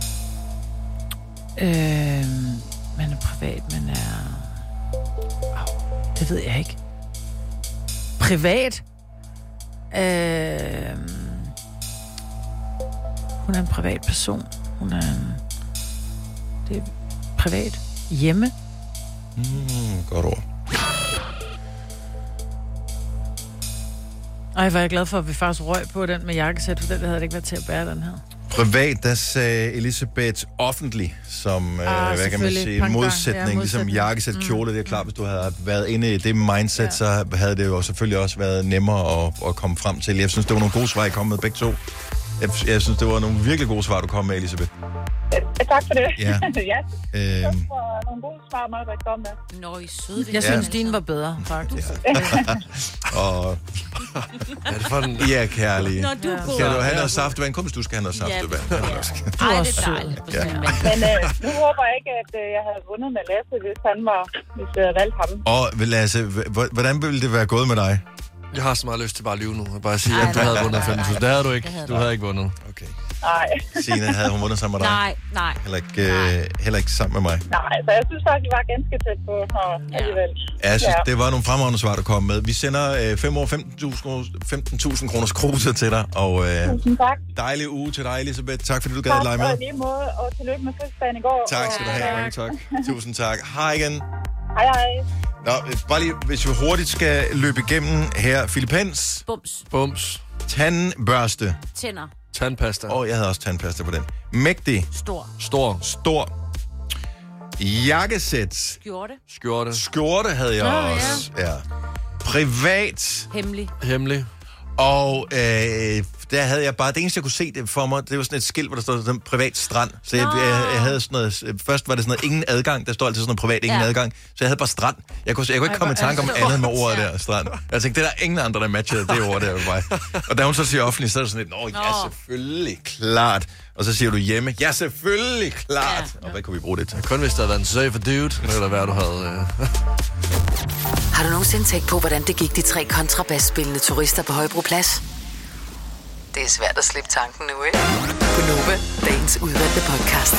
Øhm, man er privat, man er... Au. Det ved jeg ikke. Privat? Øh, hun er en privat person. Hun er en... Det er privat. Hjemme. Mm, godt ord. Ej, var jeg glad for, at vi faktisk røg på den med jakkesæt, for den havde det ikke været til at bære den her. Privat, der sagde Elisabeth offentlig, som, ah, øh, hvad kan man sige, en modsætning, ja, ligesom jakkesæt, kjole. Det er klart, hvis du havde været inde i det mindset, ja. Så havde det jo selvfølgelig også været nemmere at, at komme frem til. Jeg synes, det var nogle gode svar, I kom med begge to. Jeg, jeg synes, det var nogle virkelig gode svar, du kom med, Elisabeth. Ja, tak for det. Ja. ja. Øhm. Det var nogle gode svar, mig, der kom med. Nå, I søde. Jeg synes, din var bedre, faktisk. Ja. Og... er det for den? Ja, kærlige. Nå, du er god. Skal du have noget saftevand? Kom, hvis du skal have noget saftevand. Ja. Ej, det er dejligt. Ja. Men øh, nu håber jeg ikke, at øh, jeg havde vundet med Lasse, hvis han var, hvis jeg havde valgt ham. Og Lasse, h- hvordan ville det være gået med dig? Jeg har så meget lyst til bare at lyve nu. Jeg bare sige, at du havde vundet femten tusind. Det havde du ikke. Du havde ikke vundet. Okay. Nej. Signe, havde hun vundet sammen med dig? Nej, nej. Heller ikke, øh, heller ikke sammen med mig? Nej, så jeg synes faktisk, det var ganske tæt på ja. alligevel. Ja, jeg synes, ja. det var nogle fremragende svar, der kom med. Vi sender øh, fem år femten tusind kroners kruse til dig, og øh, tusind tak. Dejlig uge til dig, Elisabeth. Tak, fordi du gad at lege med. Tak, og lige måde, og tillykke med fødselsdagen i går. Tak skal du have. Mange tak. Tusind tak. Hej igen. Hej, hej. Nå, bare lige, hvis vi hurtigt skal løbe igennem her. Philippens. Bums. Bums. Tandbørste. Tænder. Tandpasta. Åh, oh, jeg havde også tandpasta på den. Mægtig. Stor. Stor. Stor. Jakkesæt. Skjorte. Skjorte. Skjorte havde jeg Nå, også. Ja. Privat. Hemmelig. Hemmelig. Og øh, der havde jeg bare, det eneste jeg kunne se det for mig, det var sådan et skilt, hvor der stod sådan privat strand. Så jeg, jeg, jeg havde sådan noget, først var det sådan noget ingen adgang, der stod altid sådan noget privat ingen ja. adgang. Så jeg havde bare strand. Jeg kunne, jeg kunne ikke komme i tanke om andet med ordet der, strand. Jeg tænkte, det er der ingen andre, der matchede det ord der ved mig. Og da hun så siger offentligt, så er det sådan lidt, nå ja, selvfølgelig, klart. Og så siger du hjemme, ja selvfølgelig, klart. Ja. Og hvad kunne vi bruge det til? Kun hvis der havde været en surfer dude, eller hvad du havde... Øh. Har du nogensinde tænkt på, hvordan det gik de tre kontrabasspillende turister på Højbroplads? Det er svært at slippe tanken nu, ikke? Gunova, dagens udvalgte podcast.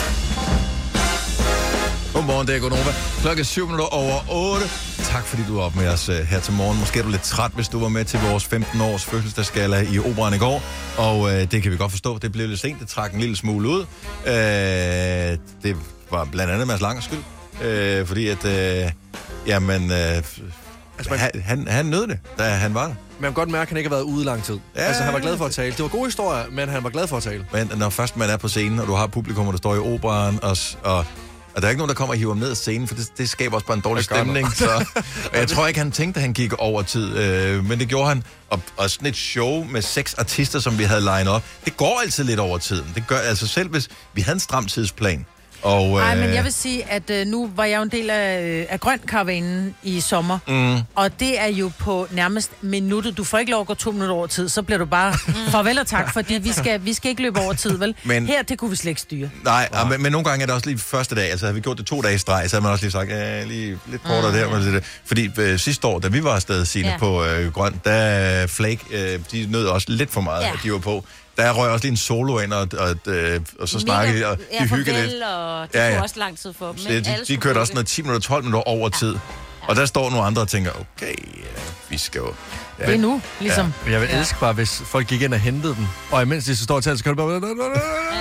Godmorgen, det er Gunova. Klokken er syv minutter over otte. Tak fordi du er op med os uh, her til morgen. Måske er du lidt træt, hvis du var med til vores femten års fødselsdagsgala i Operaen i går. Og uh, det kan vi godt forstå. Det blev lidt sent. Det trak en lille smule ud. Uh, det var blandt andet Mads Langers skyld. Uh, fordi at... Uh, jamen... Uh, altså, man... han, han, han nød det, da han var der. Man kan godt mærke, at han ikke har været ude lang tid. Ja, altså, han var glad for at tale. Det var gode historier, men han var glad for at tale. Men når først man er på scenen, og du har publikum, der står i Operaen, og, og, og der er ikke nogen, der kommer og hiver ham ned af scenen, for det, det skaber også bare en dårlig stemning. Så, jeg tror ikke, han tænkte, at han gik over tid, øh, men det gjorde han. Og, og sådan et show med seks artister, som vi havde lined op, det går altid lidt over tiden. Det gør altså selv, hvis vi havde en stram tidsplan. Nej, øh... men jeg vil sige, at øh, nu var jeg jo en del af, af grøn-karavanen i sommer, mm. og det er jo på nærmest minuttet. Du får ikke lov at gå to minutter over tid, så bliver du bare farvel og tak, fordi vi skal, vi skal ikke løbe over tid, vel? Men... Her, det kunne vi slet ikke styre. Nej, ja. men, men nogle gange er det også lige første dag, altså havde vi gjort det to dage i streg, så havde man også lige sagt, ja, lige lidt kortere mm. der. Det. Fordi øh, sidste år, da vi var afsted, Signe, ja. på øh, grøn, der Flake, øh, de nød også lidt for meget, ja. at de var på. Der røg også lige en solo ind, og, og, og, og så snakkede de, og ja, de hyggede lidt. Og det ja, ja. tog også lang tid for dem. De, de, de kørte også noget ti minutter, tolv minutter over tid. Ja. Ja. Og der står nogle andre og tænker, okay, ja, vi skal jo... Ja. Det er nu, ligesom. Ja. Jeg vil ja. elske bare, hvis folk gik ind og hentede dem, og imens de så står og taler, så kan du bare...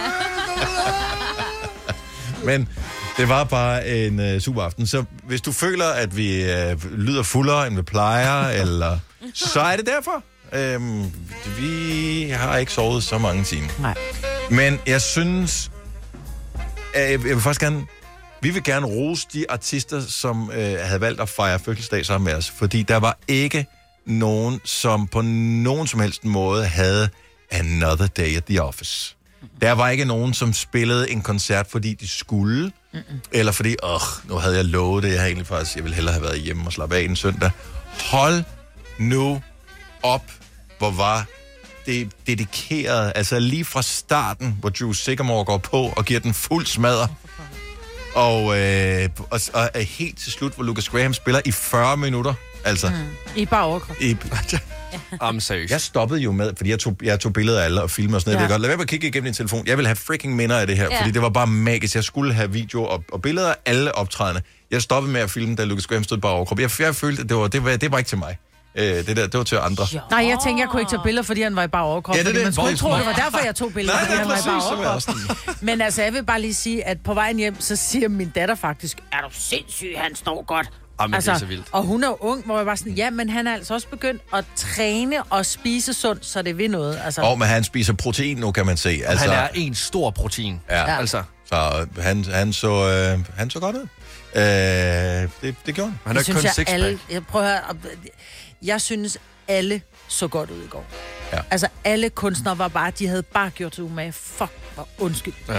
Men det var bare en uh, super aften. Så hvis du føler, at vi uh, lyder fuldere, end vi plejer, eller så er det derfor. Øhm, vi har ikke sovet så mange timer. Nej. Men jeg synes, jeg, jeg vil faktisk gerne, vi vil gerne rose de artister, som øh, havde valgt at fejre fødselsdag sammen med os. Fordi der var ikke nogen, som på nogen som helst måde havde Another Day at the Office. Mm-hmm. Der var ikke nogen, som spillede en koncert, fordi de skulle. Mm-hmm. Eller fordi, åh, nu havde jeg lovet det. Jeg havde egentlig faktisk, jeg ville hellere have været hjemme og slappe af en søndag. Hold nu op, hvor var det dedikeret, altså lige fra starten, hvor Drew Sycamore går på og giver den fuld smadre, og, øh, og, og helt til slut, hvor Lucas Graham spiller i fyrre minutter, altså. Mm. I bare overkrop. I, Am seriøst. Jeg stoppede jo med, fordi jeg tog, jeg tog billeder af alle og filmede og sådan noget. Ja. Jeg godt, lad være med at kigge igennem din telefon. Jeg vil have freaking minder af det her, ja. fordi det var bare magisk. Jeg skulle have video og, og billeder af alle optrædende. Jeg stoppede med at filme, da Lucas Graham stod bare overkrop. Jeg, jeg følte, at det var, det var, det var ikke til mig. Øh, det der, det var til andre. Nej, jeg tænkte, jeg kunne ikke tage billeder, fordi han var i bare overkrop. Ja, det er det. Man skulle Hvor- ikke tro, det var derfor, jeg tog billeder, Nej, fordi nej, han var i præcis, bare så var jeg overkrop. Men altså, jeg vil bare lige sige, at på vejen hjem, så siger min datter faktisk, er du sindssyg, han står godt. Jamen, det er så vildt. Og hun er ung, hvor jeg var sådan, ja, men han er altså også begyndt at træne og spise sundt, så det vil noget. Altså. Og men han spiser protein nu, kan man se. Altså, Han er en stor protein. Ja, Ja. Altså, så han, han, så, øh, han så godt ud. Øh, det, det gjorde han. han er jeg ikke kun synes, jeg, sixpack. alle, jeg prøver at høre, jeg synes, alle så godt ud i går. Ja. Altså, alle kunstnere var bare, de havde bare gjort sig umage. Fuck, hvor undskyld. Ja.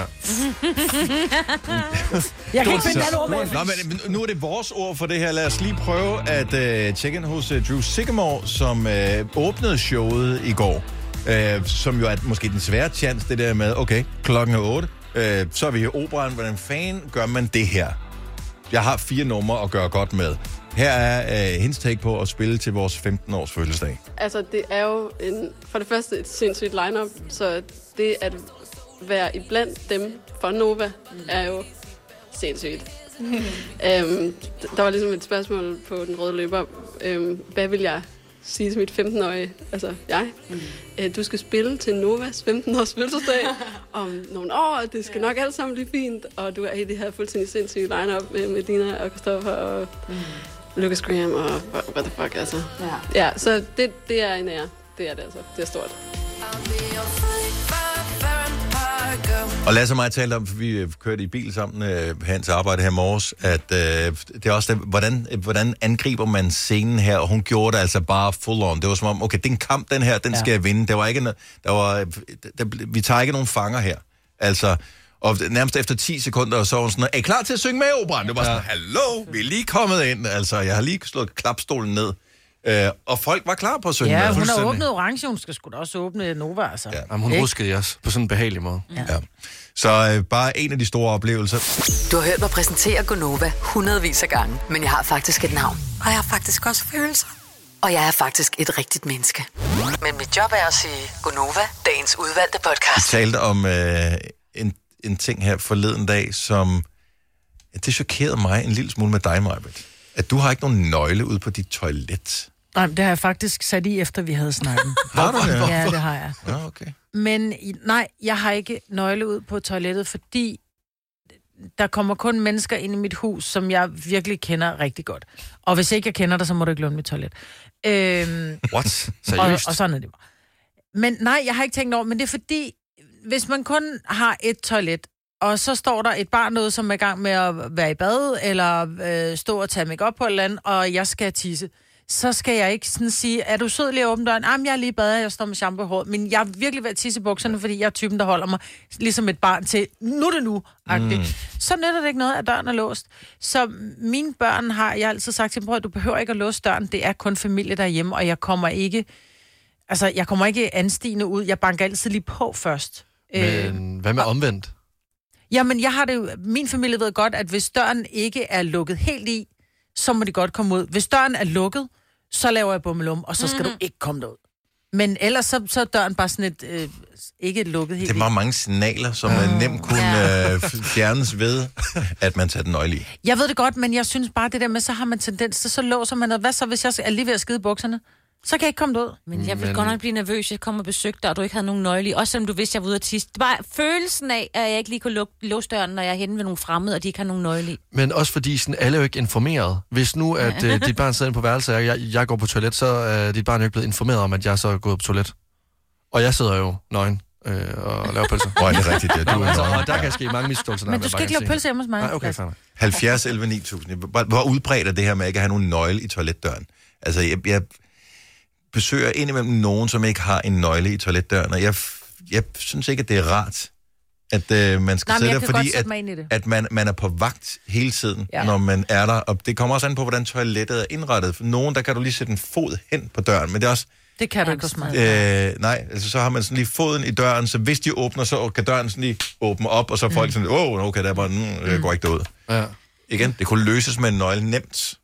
Jeg kan ikke finde andet ord med. Nå, men nu er det vores ord for det her. Lad os lige prøve at øh, tjekke ind hos øh, Drew Sycamore, som øh, åbnede showet i går. Øh, som jo er måske den svære chance, det der med, okay, klokken er otte. Øh, så er vi i operan. Hvordan fanden gør man det her? Jeg har fire numre at gøre godt med. Her er øh, hendes take på at spille til vores femten-års fødselsdag. Altså, det er jo en, for det første et sindssygt line-up, så det at være iblandt dem for Nova er jo sindssygt. øhm, der var ligesom et spørgsmål på den røde løber. Øhm, hvad vil jeg sige til mit femten-årige, altså jeg? Mm. Øh, du skal spille til Novas femten-års fødselsdag om nogle år, og det skal nok alt sammen blive fint, og du er i det her fuldstændig sindssyge line-up med, med Dina og Christoffer og mm. Lucas Graham og what the fuck, altså. Ja, ja så det, det er en ære. Det er det altså. Det er stort. Og Lasse og mig talte om, for vi kørte i bil sammen øh, hen til arbejde her i morges, at øh, det er også det, hvordan, hvordan angriber man scenen her, og hun gjorde det altså bare full on. Det var som om, okay, det er en kamp, den her, den ja. skal jeg vinde. Der var ikke, der var, der, vi tager ikke nogen fanger her. Altså, og nærmest efter ti sekunder, så var hun sådan, er I klar til at synge med i operaen? Det var sådan, hallo, vi er lige kommet ind. Altså, jeg har lige slået klapstolen ned. Øh, og folk var klar på at synge Ja, med. hun har åbnet Orange, hun skal sgu da også åbne Nova, altså. Ja. Jamen, hun Ikke? ruskede jeg også på sådan en behagelig måde. Ja. Ja. Så øh, bare en af de store oplevelser. Du har hørt mig præsentere Gonova hundredvis af gange, men jeg har faktisk et navn. Og jeg har faktisk også følelser. Og jeg er faktisk et rigtigt menneske. Men mit job er at sige Gonova, dagens udvalgte Vi podcast. talte om øh, en, en ting her forleden dag, som ja, det chokerede mig en lille smule med dig, Majbert. At du har ikke nogen nøgle ude på dit toilet. Nej, det har jeg faktisk sat i, efter vi havde snakket. Har du det? Ja, det har jeg. Ja, okay. Men i- nej, jeg har ikke nøgle ud på toilettet, fordi der kommer kun mennesker ind i mit hus, som jeg virkelig kender rigtig godt. Og hvis ikke jeg kender dig, så må du ikke låne mit toilet. Øhm, What? og, Seriøst? og sådan er det bare. Men nej, jeg har ikke tænkt over, men det er fordi, hvis man kun har et toilet, og så står der et barn noget, som er i gang med at være i bad, eller øh, stå og tage make-up på et eller andet, og jeg skal tisse, så skal jeg ikke sådan sige, er du sød lige at åbne døren? Jamen, jeg er lige i bad, jeg står med shampoo i håret, men jeg er virkelig ved at tisse i bukserne, fordi jeg er typen, der holder mig ligesom et barn til, nu er det nu, mm. Så nytter det ikke noget, at døren er låst. Så mine børn har, jeg har altid sagt til dem, prøv, du behøver ikke at låse døren, det er kun familie derhjemme, og jeg kommer ikke, altså, jeg kommer ikke anstigende ud, jeg banker altid lige på først. Men hvad med omvendt? Jamen, jeg har det jo, min familie ved godt, at hvis døren ikke er lukket helt i, så må de godt komme ud. Hvis døren er lukket, så laver jeg bummelum, og så skal mm-hmm. du ikke komme derud. Men ellers så, så er døren bare sådan et, øh, ikke lukket helt Det er bare mange signaler, som uh. nemt kunne Ja. øh, fjernes ved, at man tager den nøgle i. Jeg ved det godt, men jeg synes bare det der med, så har man tendens til, så låser man, og hvad så, hvis jeg er lige ved at skide bukserne? Så kan jeg ikke komme derud. Men jeg vil Men- godt nok blive nervøs, jeg kommer og besøgte dig, og du ikke havde nogen nøgle i. Også selvom du vidste, jeg var ude at tisse. Det var følelsen af, at jeg ikke lige kunne lukke låse døren, når jeg er henne ved nogle fremmede, og de ikke har nogen nøgle i. Men også fordi sådan, alle er jo ikke informeret. Hvis nu, at øh, dit barn sidder inde på værelset, og jeg, jeg går på toilet, så er dit barn jo ikke blevet informeret om, at jeg så er gået på toilet. Og jeg sidder jo nøgen øh, og laver pølser. Hvor er det rigtigt, ja. Du Nå, er altså, nøgen. og der kan ske mange misforståelser. Men du skal ikke lave pølse hjemme hos mig. Nej, okay, fair nok. halvfjerds elleve ni tusind. Hvor, hvor udbredt er det her med ikke at have nogen nøgle i toiletdøren? Altså, jeg, jeg besøger indimellem nogen, som ikke har en nøgle i toiletdøren, og jeg, jeg synes ikke, at det er rart, at øh, man skal Nej, men sidde jeg der, kan fordi godt sætte at, mig ind i det. at man, man er på vagt hele tiden, Ja. ja. når man er der. Og det kommer også an på, hvordan toilettet er indrettet. For nogen, der kan du lige sætte en fod hen på døren, men det er også... Det kan du ikke hos mig. Øh, nej, altså så har man sådan lige foden i døren, så hvis de åbner, så kan døren sådan lige åbne op, og så er folk sådan, åh, oh, okay, der er bare, mm, jeg går ikke derud. Ja. Igen, det kunne løses med en nøgle nemt.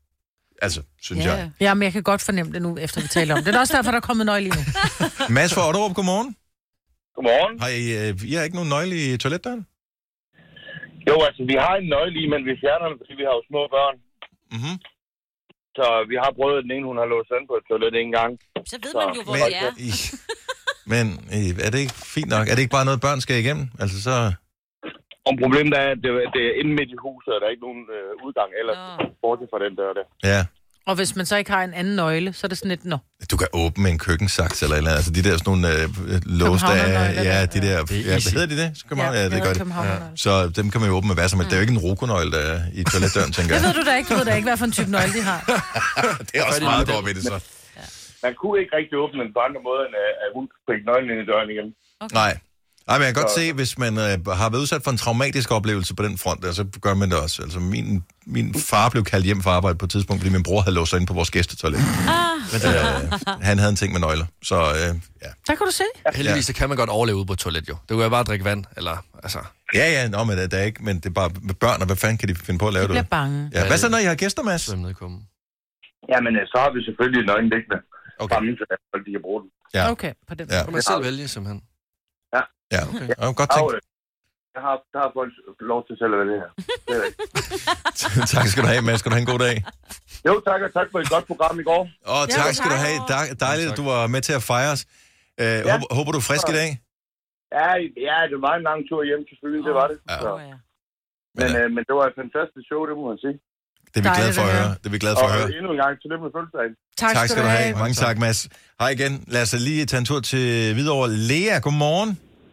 Altså, synes Ja. jeg. Ja, men jeg kan godt fornemme det nu, efter vi taler om det. Det er også derfor, der er kommet nøgle i nu. Mads fra Otterup, godmorgen. Godmorgen. Har I, øh, I har ikke nogen nøgle i toiletdøren? Jo, altså, vi har en nøgle i, men vi fjerner den, fordi vi har jo små børn. Mhm. Så vi har prøvet, at den ene, hun har låst den på et toilet en gang. Så ved man jo, hvor Men- det er. Men øh, er det ikke fint nok? Er det ikke bare noget, børn skal igennem? Altså så... Og problemet er, at det, det er inde midt i huset, og der er ikke nogen øh, udgang ellers, bortset fra den dør der. Ja. Og hvis man så ikke har en anden nøgle, så er det sådan lidt, nå. Du kan åbne med en køkkensaks eller et eller andet. Altså de der sådan nogle øh, låste af... Københavnernøgler, Ja, de der... Det er Ja, easy. hvad hedder de det? Så København, Ja, ja, det det gør hedder det. Københavnernøgler. Så dem kan man jo åbne med hvad som helst. Det er jo ikke en rokonøgle, der er i toiletdøren, tænker Det jeg. ved du da ikke. Du ved da ikke, hvad for en type nøgle de har. Det er også meget godt ved det så. Man kunne ikke rigtig åbne den på andre måder, end øh, at hun fik nøglen ind i døren igen. Nej. Ej, men jeg kan godt se, hvis man øh, har været udsat for en traumatisk oplevelse på den front, der, så gør man det også. Altså, min, min far blev kaldt hjem fra arbejde på et tidspunkt, fordi min bror havde låst sig ind på vores gæstetoilet. Ah. Men, øh, han havde en ting med nøgler, så øh, ja. Der kan du se. Heldigvis så kan man godt overleve ude på et toilet, jo. Det kan jo bare drikke vand, eller altså... Ja, ja, nå, men det er ikke, men det er bare med børn, og hvad fanden kan de finde på at lave Jeg det? bliver bange. Ja, hvad så, når I har gæster, Mads? Jamen, øh, så har vi selvfølgelig nøglen liggende. Okay. Fremme, så folk de kan bruge den. Ja. Okay, på den Ja. Kan man selv vælge, simpelthen. Ja. Ja, okay. Ja, godt tænkt. Jeg har, der har folk lov til selv at vælge her. Det er rigtigt. Tak skal du have, Mads. Skal du have en god dag? Jo, tak, og tak for et godt program i går. Og tak skal du have. Dej- Dejligt, at du var med til at fejre os. Øh, Ja. håber, håber, du er frisk i dag? Ja, ja, det var en lang tur hjem, selvfølgelig, det var det. Ja. Så. Men, øh, men det var et fantastisk show, det må man sige. Det er vi glade for at høre. Det er vi glade for at høre. Og endnu en gang tillykke med fødselsdagen. Tak, Tak skal du have. Mange tak, Mads. Hej igen. Lad os lige tage en tur til Hvidovre. Lea, godmorgen.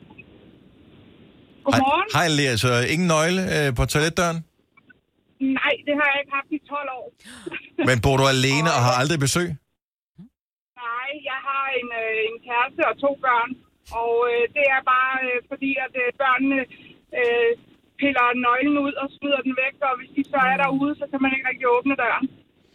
Godmorgen. Hej, Lea. Så ingen nøgle øh, på toiletdøren? Nej, det har jeg ikke haft i tolv år. Men bor du alene og har aldrig besøg? Nej, jeg har en, øh, en kæreste og to børn. Og øh, det er bare øh, fordi, at øh, børnene øh, piller nøglen ud og smider den væk. Og hvis de så er derude, så kan man ikke rigtig åbne døren.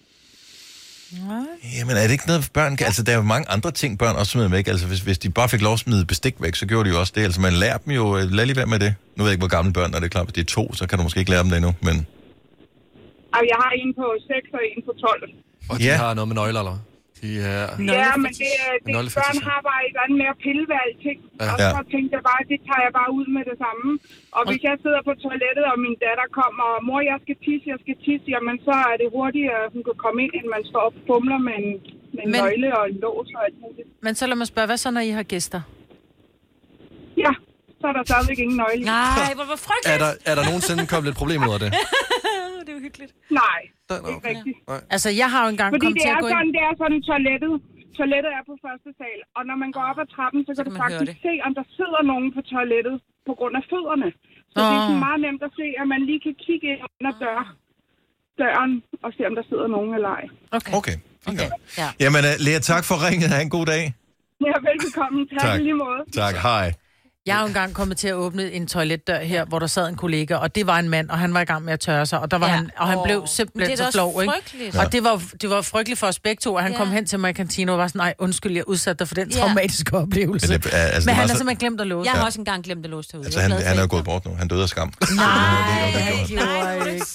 Jamen er det ikke noget, børn kan... Altså der er jo mange andre ting, børn også smider væk. Altså hvis, hvis de bare fik lov at smide bestik væk, så gjorde de jo også det. Altså man lærer dem jo... Lad lige være med det. Nu ved jeg ikke, hvor gamle børn er. Det er klart, hvis det er to, så kan du måske ikke lære dem det endnu, men... Og jeg har en på seks og en på tolv. Og de Ja. har noget med nøgler, eller? De er... Ja, men det, øh, det børn har bare et eller andet med at pille ved alting. Ja. Og så tænkte jeg bare, det tager jeg bare ud med det samme. Og hvis jeg sidder på toilettet, og min datter kommer, og mor, jeg skal tisse, jeg skal tisse, jamen så er det hurtigt, at hun kan komme ind, end man står og fumler med en, med en Men- nøgle og en lås og alt muligt. Men så lad mig spørge, hvad så, når I har gæster? Ja, så er der stadigvæk ingen nøgle. Nej, hvor var frygteligt. Er der, er der nogensinde kommet lidt problemer ud af det? Det er jo hyggeligt. Nej, Der, ikke rigtigt. Altså, jeg har jo engang Fordi kommet det til er, at gå ind... sådan, det er sådan, toilettet. Toilettet er på første sal, og når man går op ad trappen, så kan du man høre faktisk se, om der sidder nogen på toilettet på grund af fødderne. Så det er Åh. sådan meget nemt at se, at man lige kan kigge ind under dør, døren og se, om der sidder nogen eller ej. Okay. Okay. okay. Ja. Jamen uh, Lea, tak for ringet. Ha' en god dag. Ja, velbekomme. Tak, Tak. i lige måde. Tak. Hej. Jeg er jo engang kommet til at åbne en toiletdør her, hvor der sad en kollega, og det var en mand, og han var i gang med at tørre sig, og, der var Ja. ja. han, og han Åh. blev Men simpelthen det er da så flov, også ikke? frygteligt. Og det var, det var frygteligt for os begge to, og han Ja. ja. kom hen til mig i kantinen og var sådan, nej, undskyld, jeg udsatte dig for den Ja. traumatiske oplevelse. Men det er- altså, det Men var han så- har simpelthen glemt at låse. Jeg har Ja. også engang glemt at låse derude. Altså Jeg han, glad for han er jo det. gået bort nu. Han døde af skam. Nej, det han gjorde han. gjorde ikke.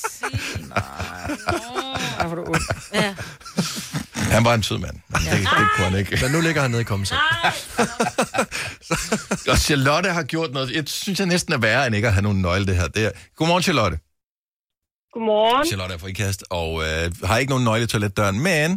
Ej, hvor er du ondt. Ja. Han var en sød mand. Men det, det kunne han ikke. Men nu ligger han nede i kommentar. Og Charlotte har gjort noget. Jeg synes, jeg næsten er værre, end ikke at have nogen nøgle, det her. Det er... Godmorgen, Charlotte. Godmorgen. Charlotte er fra IKAST, og øh, har ikke nogen nøgle i toiletdøren, men...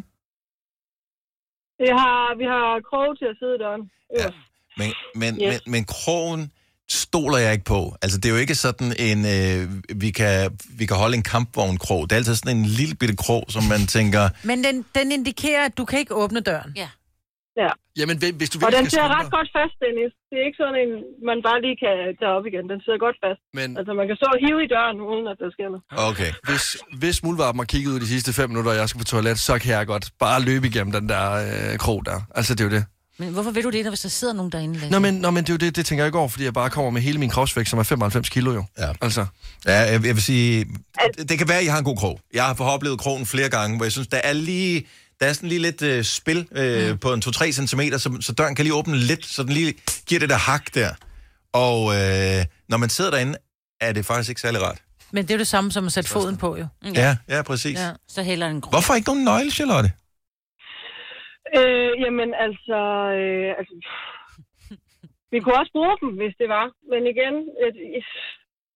Vi har, vi har krog til at sidde i døren. Ja. Men, men, Yes. men, men krogen stoler jeg ikke på. Altså, det er jo ikke sådan en... Øh, vi, kan, vi kan holde en kampvognkrog. Det er altid sådan en lille bitte krog, som man tænker... Men den, den indikerer, at du kan ikke åbne døren. Ja. Ja. Jamen, hvis du Og virkelig den skal sidder skynde ret godt fast, Dennis. Det er ikke sådan en, man bare lige kan tage op igen. Den sidder godt fast. Men... Altså, man kan stå og hive i døren, uden at der sker noget. Okay. Hvis, hvis muldvarpen har kigget ud de sidste fem minutter, og jeg skal på toilet, så kan jeg godt bare løbe igennem den der øh, krog der. Altså, det er jo det. Men hvorfor vil du det, når hvis der sidder nogen derinde? Lasse? Nå, men, nå, men det er jo det, det tænker jeg ikke over, fordi jeg bare kommer med hele min kropsvægt, som er femoghalvfems kilo jo. Ja. Altså. Ja, jeg, jeg vil sige... Det, det kan være, at I har en god krog. Jeg har oplevet krogen flere gange, hvor jeg synes, der er lige... Der er sådan lige lidt øh, spil øh, mm. på en to til tre centimeter, så, så døren kan lige åbne lidt, så den lige giver det der hak der. Og øh, når man sidder derinde, er det faktisk ikke særlig rart. Men det er jo det samme som at sætte foden på, jo. Ja, ja, præcis. Ja. Så heller en krog. Hvorfor ikke nogen nøgle, Charlotte? Øh, jamen, altså, øh, altså... Vi kunne også bruge dem, hvis det var. Men igen, et,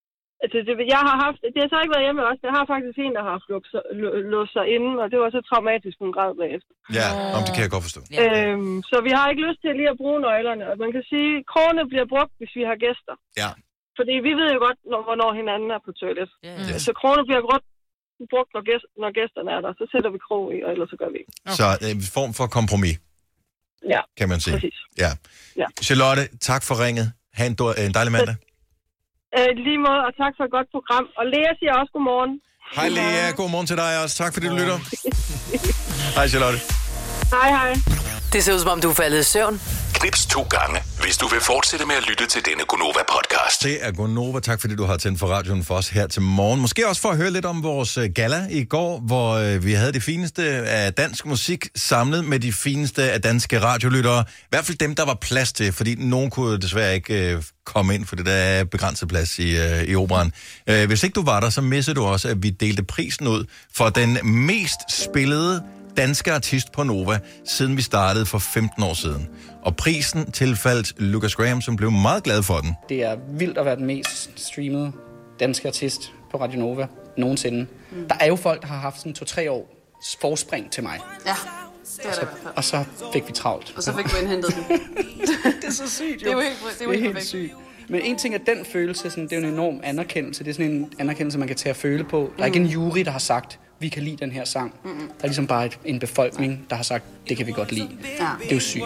Altså, det, jeg har haft, det har så ikke været hjemme også. Jeg har faktisk en, der har haft låst, låst sig inde, og det var så traumatisk, hun græd bagefter. Ja, om det kan jeg godt forstå. Øhm, så vi har ikke lyst til lige at bruge nøglerne. Og man kan sige, at krogene bliver brugt, hvis vi har gæster. Ja. Fordi vi ved jo godt, når, hvornår hinanden er på toilet. Yeah. Yes. Så krogene bliver brugt, brugt når, gæst, når gæsterne er der. Så sætter vi krog i, og ellers så gør vi ikke. Okay. Så en form for kompromis, ja, kan man sige. Præcis. Ja. Ja. Charlotte, tak for ringet. Ha' en, en dejlig mandag. Øh, lige måde, og tak for et godt program. Og Lea siger også godmorgen. Hej Lea, godmorgen til dig også. Tak fordi du lytter. Hej Charlotte. Hej, hej. Det ser ud som om, du er faldet i søvn. Knips to gange, hvis du vil fortsætte med at lytte til denne Gonova-podcast. Det er Gonova. Tak fordi du har tændt for radioen for os her til morgen. Måske også for at høre lidt om vores gala i går, hvor vi havde det fineste af dansk musik samlet med de fineste af danske radiolyttere. I hvert fald dem, der var plads til, fordi nogen kunne desværre ikke øh, komme ind, for det der er begrænset plads i, øh, i operan. Øh, hvis ikke du var der, så missede du også, at vi delte prisen ud for den mest spillede danske artist på Nova, siden vi startede for femten år siden. Og prisen tilfaldt Lucas Graham, som blev meget glad for den. Det er vildt at være den mest streamede danske artist på Radio Nova nogensinde. Mm. Der er jo folk, der har haft sådan to-tre år forspring til mig. Ja, det er så, det i hvert fald. Og så fik vi travlt. Og så fik vi indhentet den. Det er så sygt, jo. Det er jo helt, det er jo det er helt helt sygt. Men en ting er den følelse, sådan, det er jo en enorm anerkendelse. Det er sådan en anerkendelse, man kan tage at føle på. Der er ikke en jury, der har sagt, vi kan lide den her sang. Mm-hmm. Der er ligesom bare et, en befolkning, der har sagt, det kan vi godt lide. Ja. Det er jo sygt.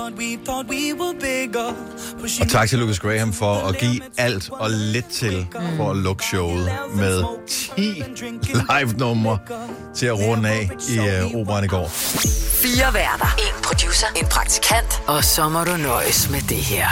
Og tak til Lucas Graham for at give alt og lidt til for at lukke showet med ti live-numre til at runde af i uh, operan i går. Fire værter. En producer. En praktikant. Og så må du nøjes med det her.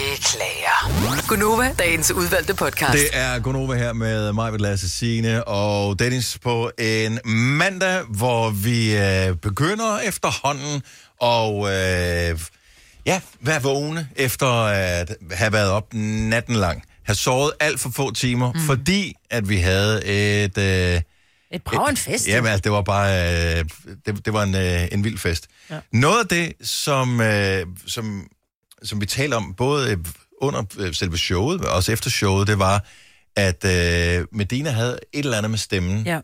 Beklager. Gonova, dagens udvalgte podcast. Det er Gonova her med mig, med Lasse, Signe og Dennis på en mandag, hvor vi øh, begynder efterhånden og øh, ja, være vågne efter at have været op natten lang. Have sovet alt for få timer, mm. fordi at vi havde et... Øh, Et brag en fest. Jamen, altså, det var bare øh, det, det var en, øh, en vild fest. Ja. Noget af det, som, øh, som, som vi talte om, både øh, under øh, selve showet, og også efter showet, det var, at øh, Medina havde et eller andet med stemmen. Ja.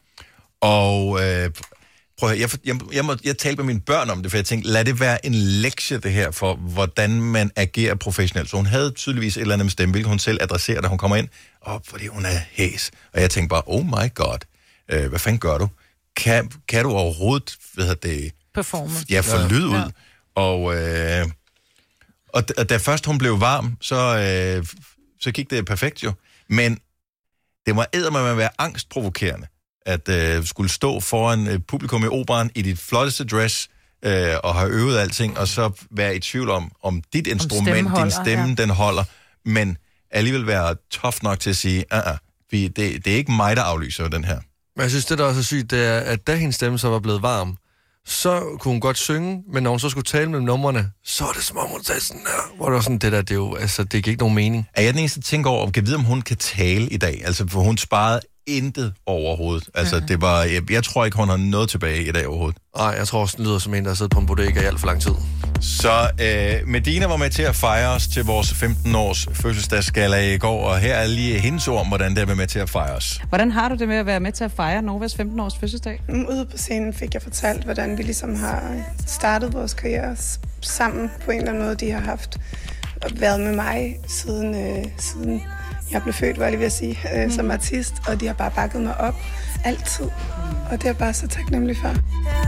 Og øh, prøv at høre, jeg, jeg, jeg, må, jeg talte med mine børn om det, for jeg tænkte, lad det være en lektie, det her, for hvordan man agerer professionelt. Så hun havde tydeligvis et eller andet med stemme, hvilket hun selv adresserer, da hun kommer ind, og fordi hun er hæs. Og jeg tænkte bare, oh my god. Øh, hvad fanden gør du? Kan, kan du overhovedet, hvad hedder det... Performe. Ja, få ja. lyd ud. Ja. Og, øh, og, og da først hun blev varm, så, øh, så gik det perfekt jo. Men det må eddermame være angstprovokerende, at øh, skulle stå foran øh, publikum i operan i dit flotteste dress, øh, og have øvet alting, og så være i tvivl om, om dit instrument, din stemme, ja. den holder, men alligevel være tough nok til at sige, uh-uh, vi, det, det er ikke mig, der aflyser den her. Men jeg synes, det der også er sygt, det er, at da hendes stemme så var blevet varm, så kunne hun godt synge, men når hun så skulle tale mellem numrene, så er det som om hun sagde sådan der, hvor det var sådan, det der, det er jo, altså, det giver ikke nogen mening. Er jeg den eneste, der tænker over, kan vide, om hun kan tale i dag? Altså, for hun sparede intet overhovedet. Altså, mm. det var, jeg, jeg tror ikke, hun har noget tilbage i dag overhovedet. Nej, jeg tror også, den lyder som en, der har siddet på en bodega i alt for lang tid. Så øh, Medina var med til at fejre os til vores femten-års fødselsdagsgala i går, og her er lige hendes ord om, hvordan det er med til at fejre os. Hvordan har du det med at være med til at fejre Novas femten-års fødselsdag? Ude på scenen fik jeg fortalt, hvordan vi ligesom har startet vores karriere sammen på en eller anden måde. De har haft været med mig siden, øh, siden jeg blev født, var jeg lige ved at sige, øh, mm. som artist, og de har bare bakket mig op altid. Og det er jeg bare så taknemmelig for.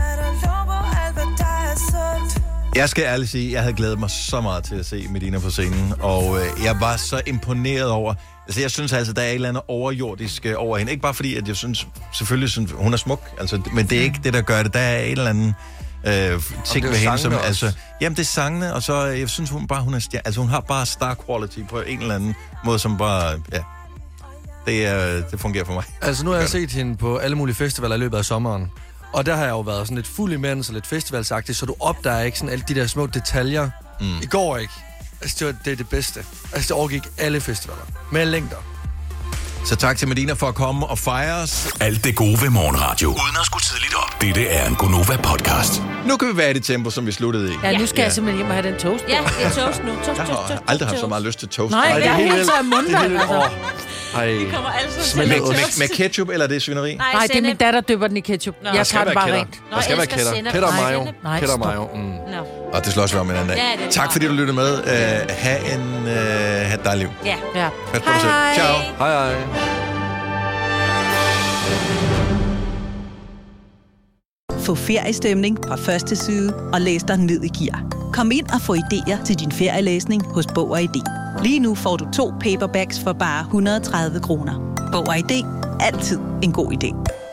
Jeg skal ærligt sige, at jeg havde glædet mig så meget til at se Medina på scenen, og øh, jeg var så imponeret over... Altså, jeg synes altså, der er et eller andet overjordisk øh, over hende. Ikke bare fordi, at jeg synes, selvfølgelig synes, hun er smuk, altså, men det er ikke det, der gør det. Der er et eller andet øh, ting ved hende, som... Altså, jamen, det er sangene, og så jeg synes hun bare, hun er stjerne. Altså, hun har bare star quality på en eller anden måde, som bare... Ja, det, er, det fungerer for mig. Altså, nu har jeg set hende på alle mulige festivaler i løbet af sommeren. Og der har jeg jo været sådan lidt fuld imens og lidt festivalsagtigt, så du opdager ikke sådan alle de der små detaljer. Mm. I går ikke. Altså, det, var, det er det bedste. Altså, det overgik alle festivaler. Med længder. Så tak til Medina for at komme og fejre os. Alt det gode ved morgenradio. Uden at skulle tidligt op. Dette er en Gonova-podcast. Nu kan vi være i det tempo, som vi sluttede i. Ja, nu skal ja. jeg simpelthen hjem og have den toast. Ja, det er toast nu. Toast, jeg har toast, toast, aldrig haft toast. så meget lyst til toast. Nej, det er helt så af munden. Ej. Vi kommer alle sammen Med, til at med, med ketchup, eller er det svineri? Nej, Nej, det er sennep. min datter, døber den i ketchup. Nå. Jeg Der skal tager den være bare kætter. rent. Der skal være elsker kætter. sennep. Kætter og Nej, mayo. sennep. Nej, Kætter og stop. mayo. Mm. Nå. Og det slås vi om en anden dag. Ja, det er Tak bra. fordi du lyttede med. Uh, ha' en uh, ha' et dejligt liv. Ja. Ja. Pas på dig selv. Ciao. Hej, hej. Få feriestemning fra første side og læs dig ned i gear. Kom ind og få idéer til din ferielæsning hos Bog og I D. Lige nu får du to paperbacks for bare et hundrede og tredive kroner. Bog og I D. Altid en god idé.